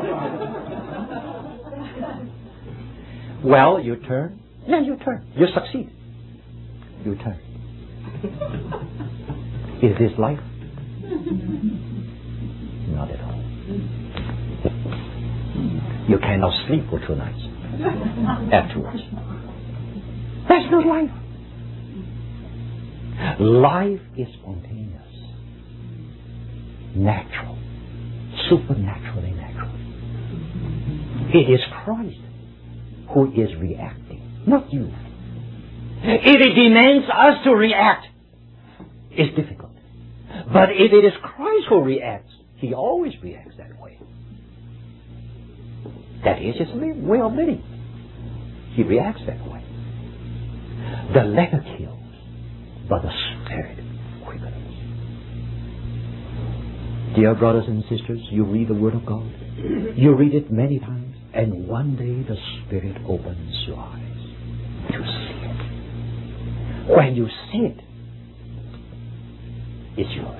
Well, you turn. Yeah, you turn. You succeed. You turn. Is this life? Not at all. You cannot sleep for two nights afterwards. That's not life. Life is spontaneous, natural, supernaturally natural. It is Christ who is reacting, not you. If it demands us to react, it's difficult. But if it is Christ who reacts, He always reacts that way. That is His way of living. He reacts that way. The letter kills, but the Spirit quickens. Dear brothers and sisters, you read the Word of God. You read it many times, and one day the Spirit opens your eyes to see it. When you see it, it's yours.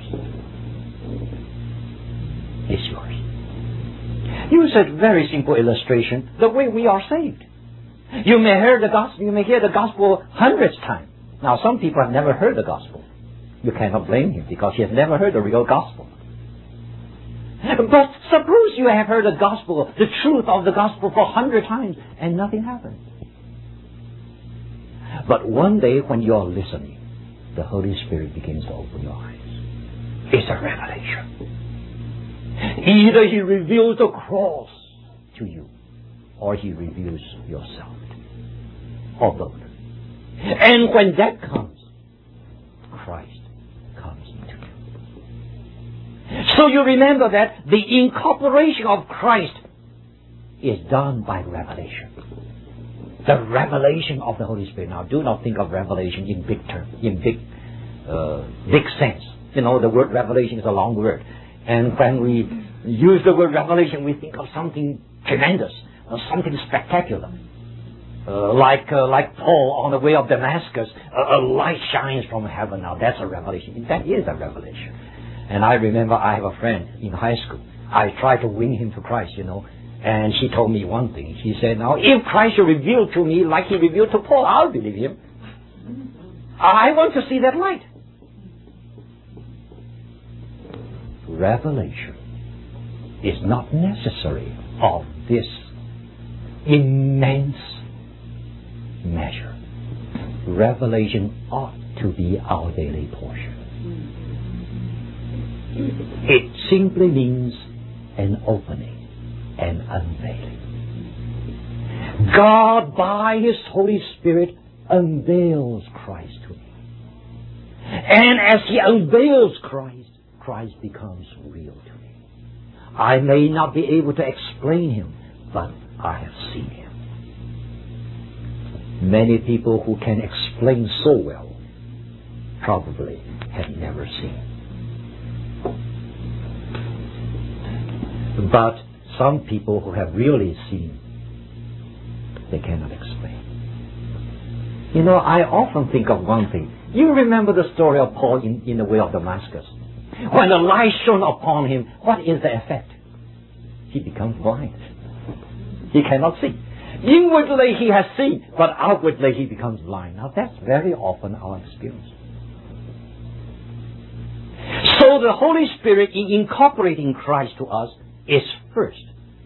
It's yours. Use a very simple illustration, the way we are saved. You may hear the gospel, you may hear the gospel hundreds of times. Now, some people have never heard the gospel. You cannot blame him because he has never heard the real gospel. But suppose you have heard the gospel, the truth of the gospel for a hundred times, and nothing happened. But one day when you are listening, the Holy Spirit begins to open your eyes. It's a revelation. Either He reveals the cross to you, or He reveals yourself, or both. And when that comes, Christ So you remember that the incorporation of Christ is done by revelation. The revelation of the Holy Spirit. Now, do not think of revelation in big term, in big, uh, big sense. You know, the word revelation is a long word. And when we use the word revelation, we think of something tremendous, or something spectacular. Uh, like uh, like Paul on the way of Damascus, a, a light shines from heaven. Now, that's a revelation. That is a revelation. And I remember I have a friend in high school. I tried to win him to Christ, you know. And she told me one thing. She said, now, if Christ will reveal to me like he revealed to Paul, I'll believe him. I want to see that light. Revelation is not necessary of this immense measure. Revelation ought to be our daily portion. It simply means an opening, an unveiling. God, by His Holy Spirit, unveils Christ to me. And as He unveils Christ, Christ becomes real to me. I may not be able to explain Him, but I have seen Him. Many people who can explain so well probably have never seen. But some people who have really seen, they cannot explain. You know, I often think of one thing. You remember the story of Paul in, in the way of Damascus. When the light shone upon him, what is the effect? He becomes blind. He cannot see. Inwardly he has seen, but outwardly he becomes blind. Now that's very often our experience. So the Holy Spirit, in incorporating Christ to us, is first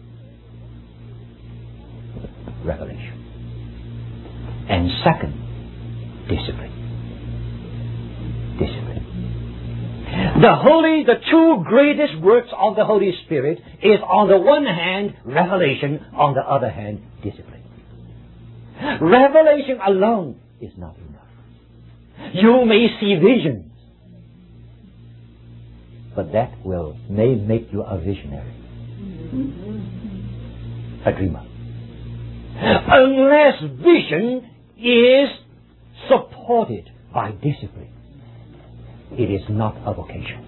revelation. And second, discipline. Discipline. The holy, the two greatest works of the Holy Spirit is on the one hand revelation, on the other hand discipline. Revelation alone is not enough. You may see visions, but that will may make you a visionary, a dreamer. Unless vision is supported by discipline, it is not a vocation.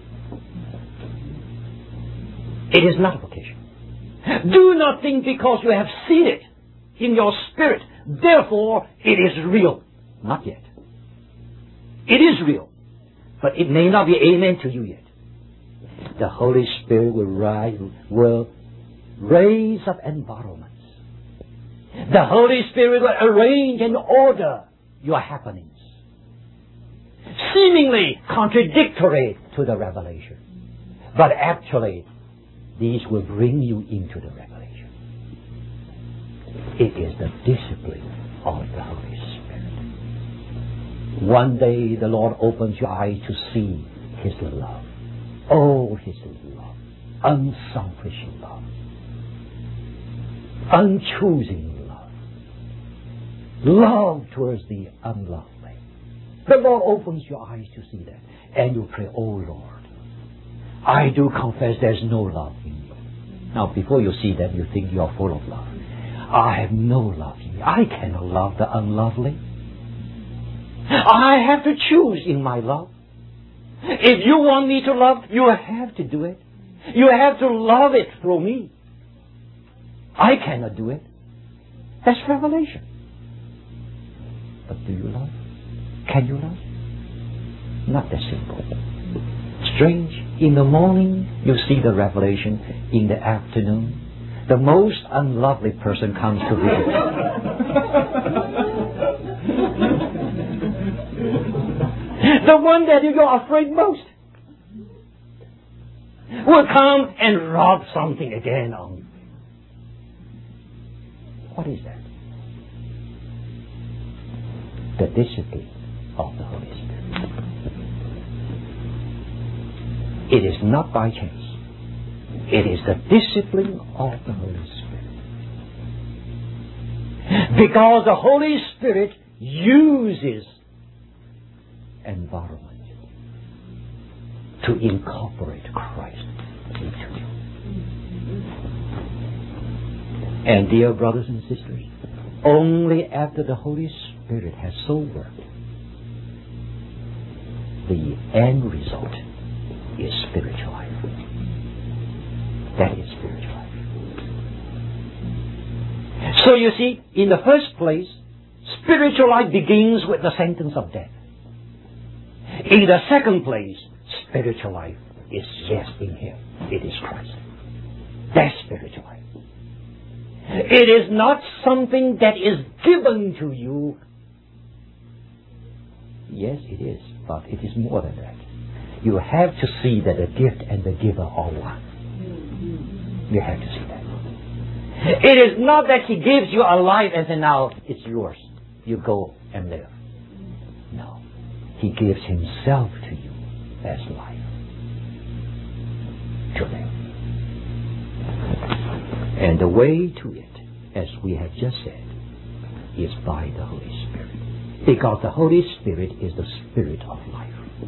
It is not a vocation. Do not think because you have seen it in your spirit, therefore it is real. Not yet. It is real, but it may not be amen to you yet. The Holy Spirit will rise, will raise up environments. The Holy Spirit will arrange and order your happenings, seemingly contradictory to the revelation. But actually, these will bring you into the revelation. It is the discipline of the Holy Spirit. One day the Lord opens your eyes to see His love. Oh, His love. Unselfish love. Unchoosing love. Love towards the unlovely. The Lord opens your eyes to see that. And you pray, oh Lord, I do confess there's no love in you. Now, before you see that, you think you are full of love. I have no love in me. I cannot love the unlovely. I have to choose in my love. If you want me to love, you have to do it. You have to love it through me. I cannot do it. That's revelation. But do you love? Can you love? Not that simple. Strange. In the morning, you see the revelation. In the afternoon, the most unlovely person comes to visit. The one that you are afraid most will come and rub something again on you. What is that? The discipline of the Holy Spirit. It is not by chance. It is the discipline of the Holy Spirit. Because the Holy Spirit uses environment to incorporate Christ into you. And dear brothers and sisters, only after the Holy Spirit has so worked, the end result is spiritual life. That is spiritual life. So you see, in the first place, spiritual life begins with the sentence of death. In the second place, spiritual life is yes in Him. It is Christ. That's spiritual life. It is not something that is given to you. Yes, it is, but it is more than that. You have to see that the gift and the giver are one. You have to see that. It is not that He gives you a life and says, now it's yours. You go and live. No. He gives Himself to you as life. To live. And the way to it, as we have just said, is by the Holy Spirit. Because the Holy Spirit is the Spirit of life.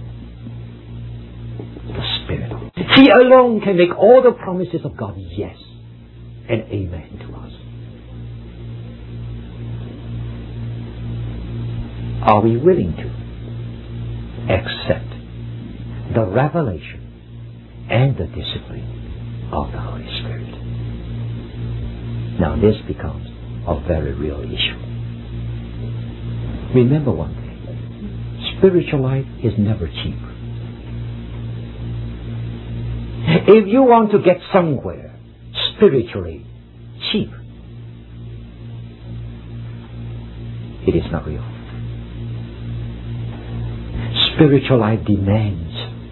The Spirit of life. He alone can make all the promises of God yes and amen to us. Are we willing to accept the revelation and the discipline of the Holy Spirit? Now this becomes a very real issue. Remember one thing. Spiritual life is never cheap. If you want to get somewhere spiritually cheap, it is not real. Spiritual life demands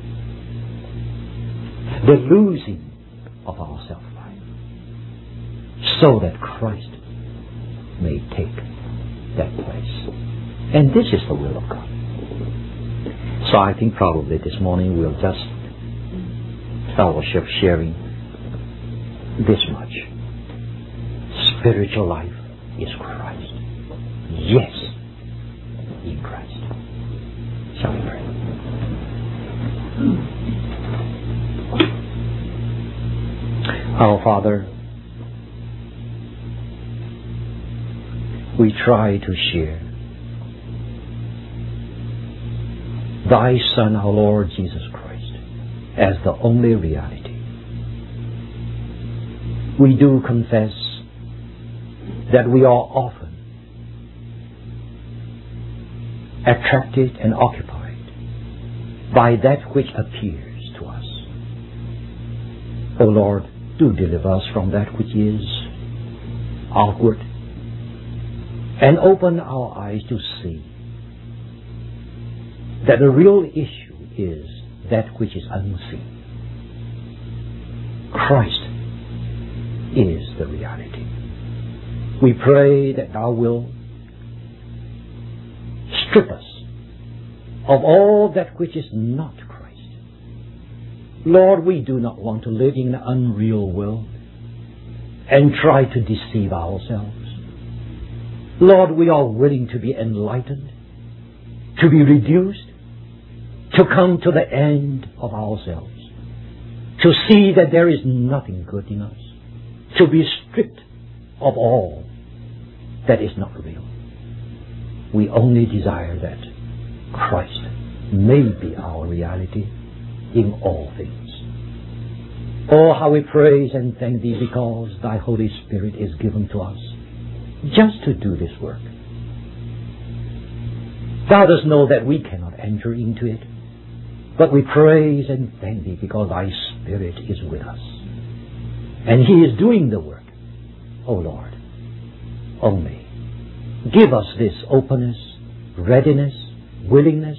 the losing of our self-life so that Christ may take that place. And this is the will of God. So I think probably this morning we'll just fellowship sharing this much. Spiritual life is Christ. Yes, in Christ. Shall we pray? Our Father, we try to share Thy Son, our Lord Jesus Christ, as the only reality. We do confess that we are often attracted and occupied by that which appears to us. O Lord, do deliver us from that which is outward and open our eyes to see that the real issue is that which is unseen. Christ is the reality. We pray that Thou wilt strip us of all that which is not Christ. Lord, we do not want to live in an unreal world and try to deceive ourselves. Lord, we are willing to be enlightened, to be reduced, to come to the end of ourselves, to see that there is nothing good in us, to be stripped of all that is not real. We only desire that Christ may be our reality in all things. Oh, how we praise and thank Thee because Thy Holy Spirit is given to us just to do this work. Thou dost know that we cannot enter into it, but we praise and thank Thee because Thy Spirit is with us. And He is doing the work. Oh Lord, only give us this openness, readiness, willingness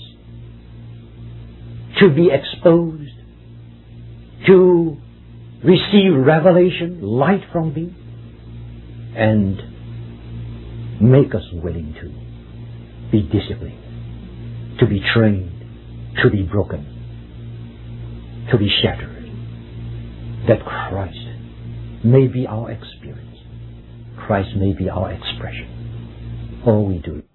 to be exposed, to receive revelation, light from Thee, and make us willing to be disciplined, to be trained, to be broken, to be shattered, that Christ may be our experience, Christ may be our expression. Oh, we do.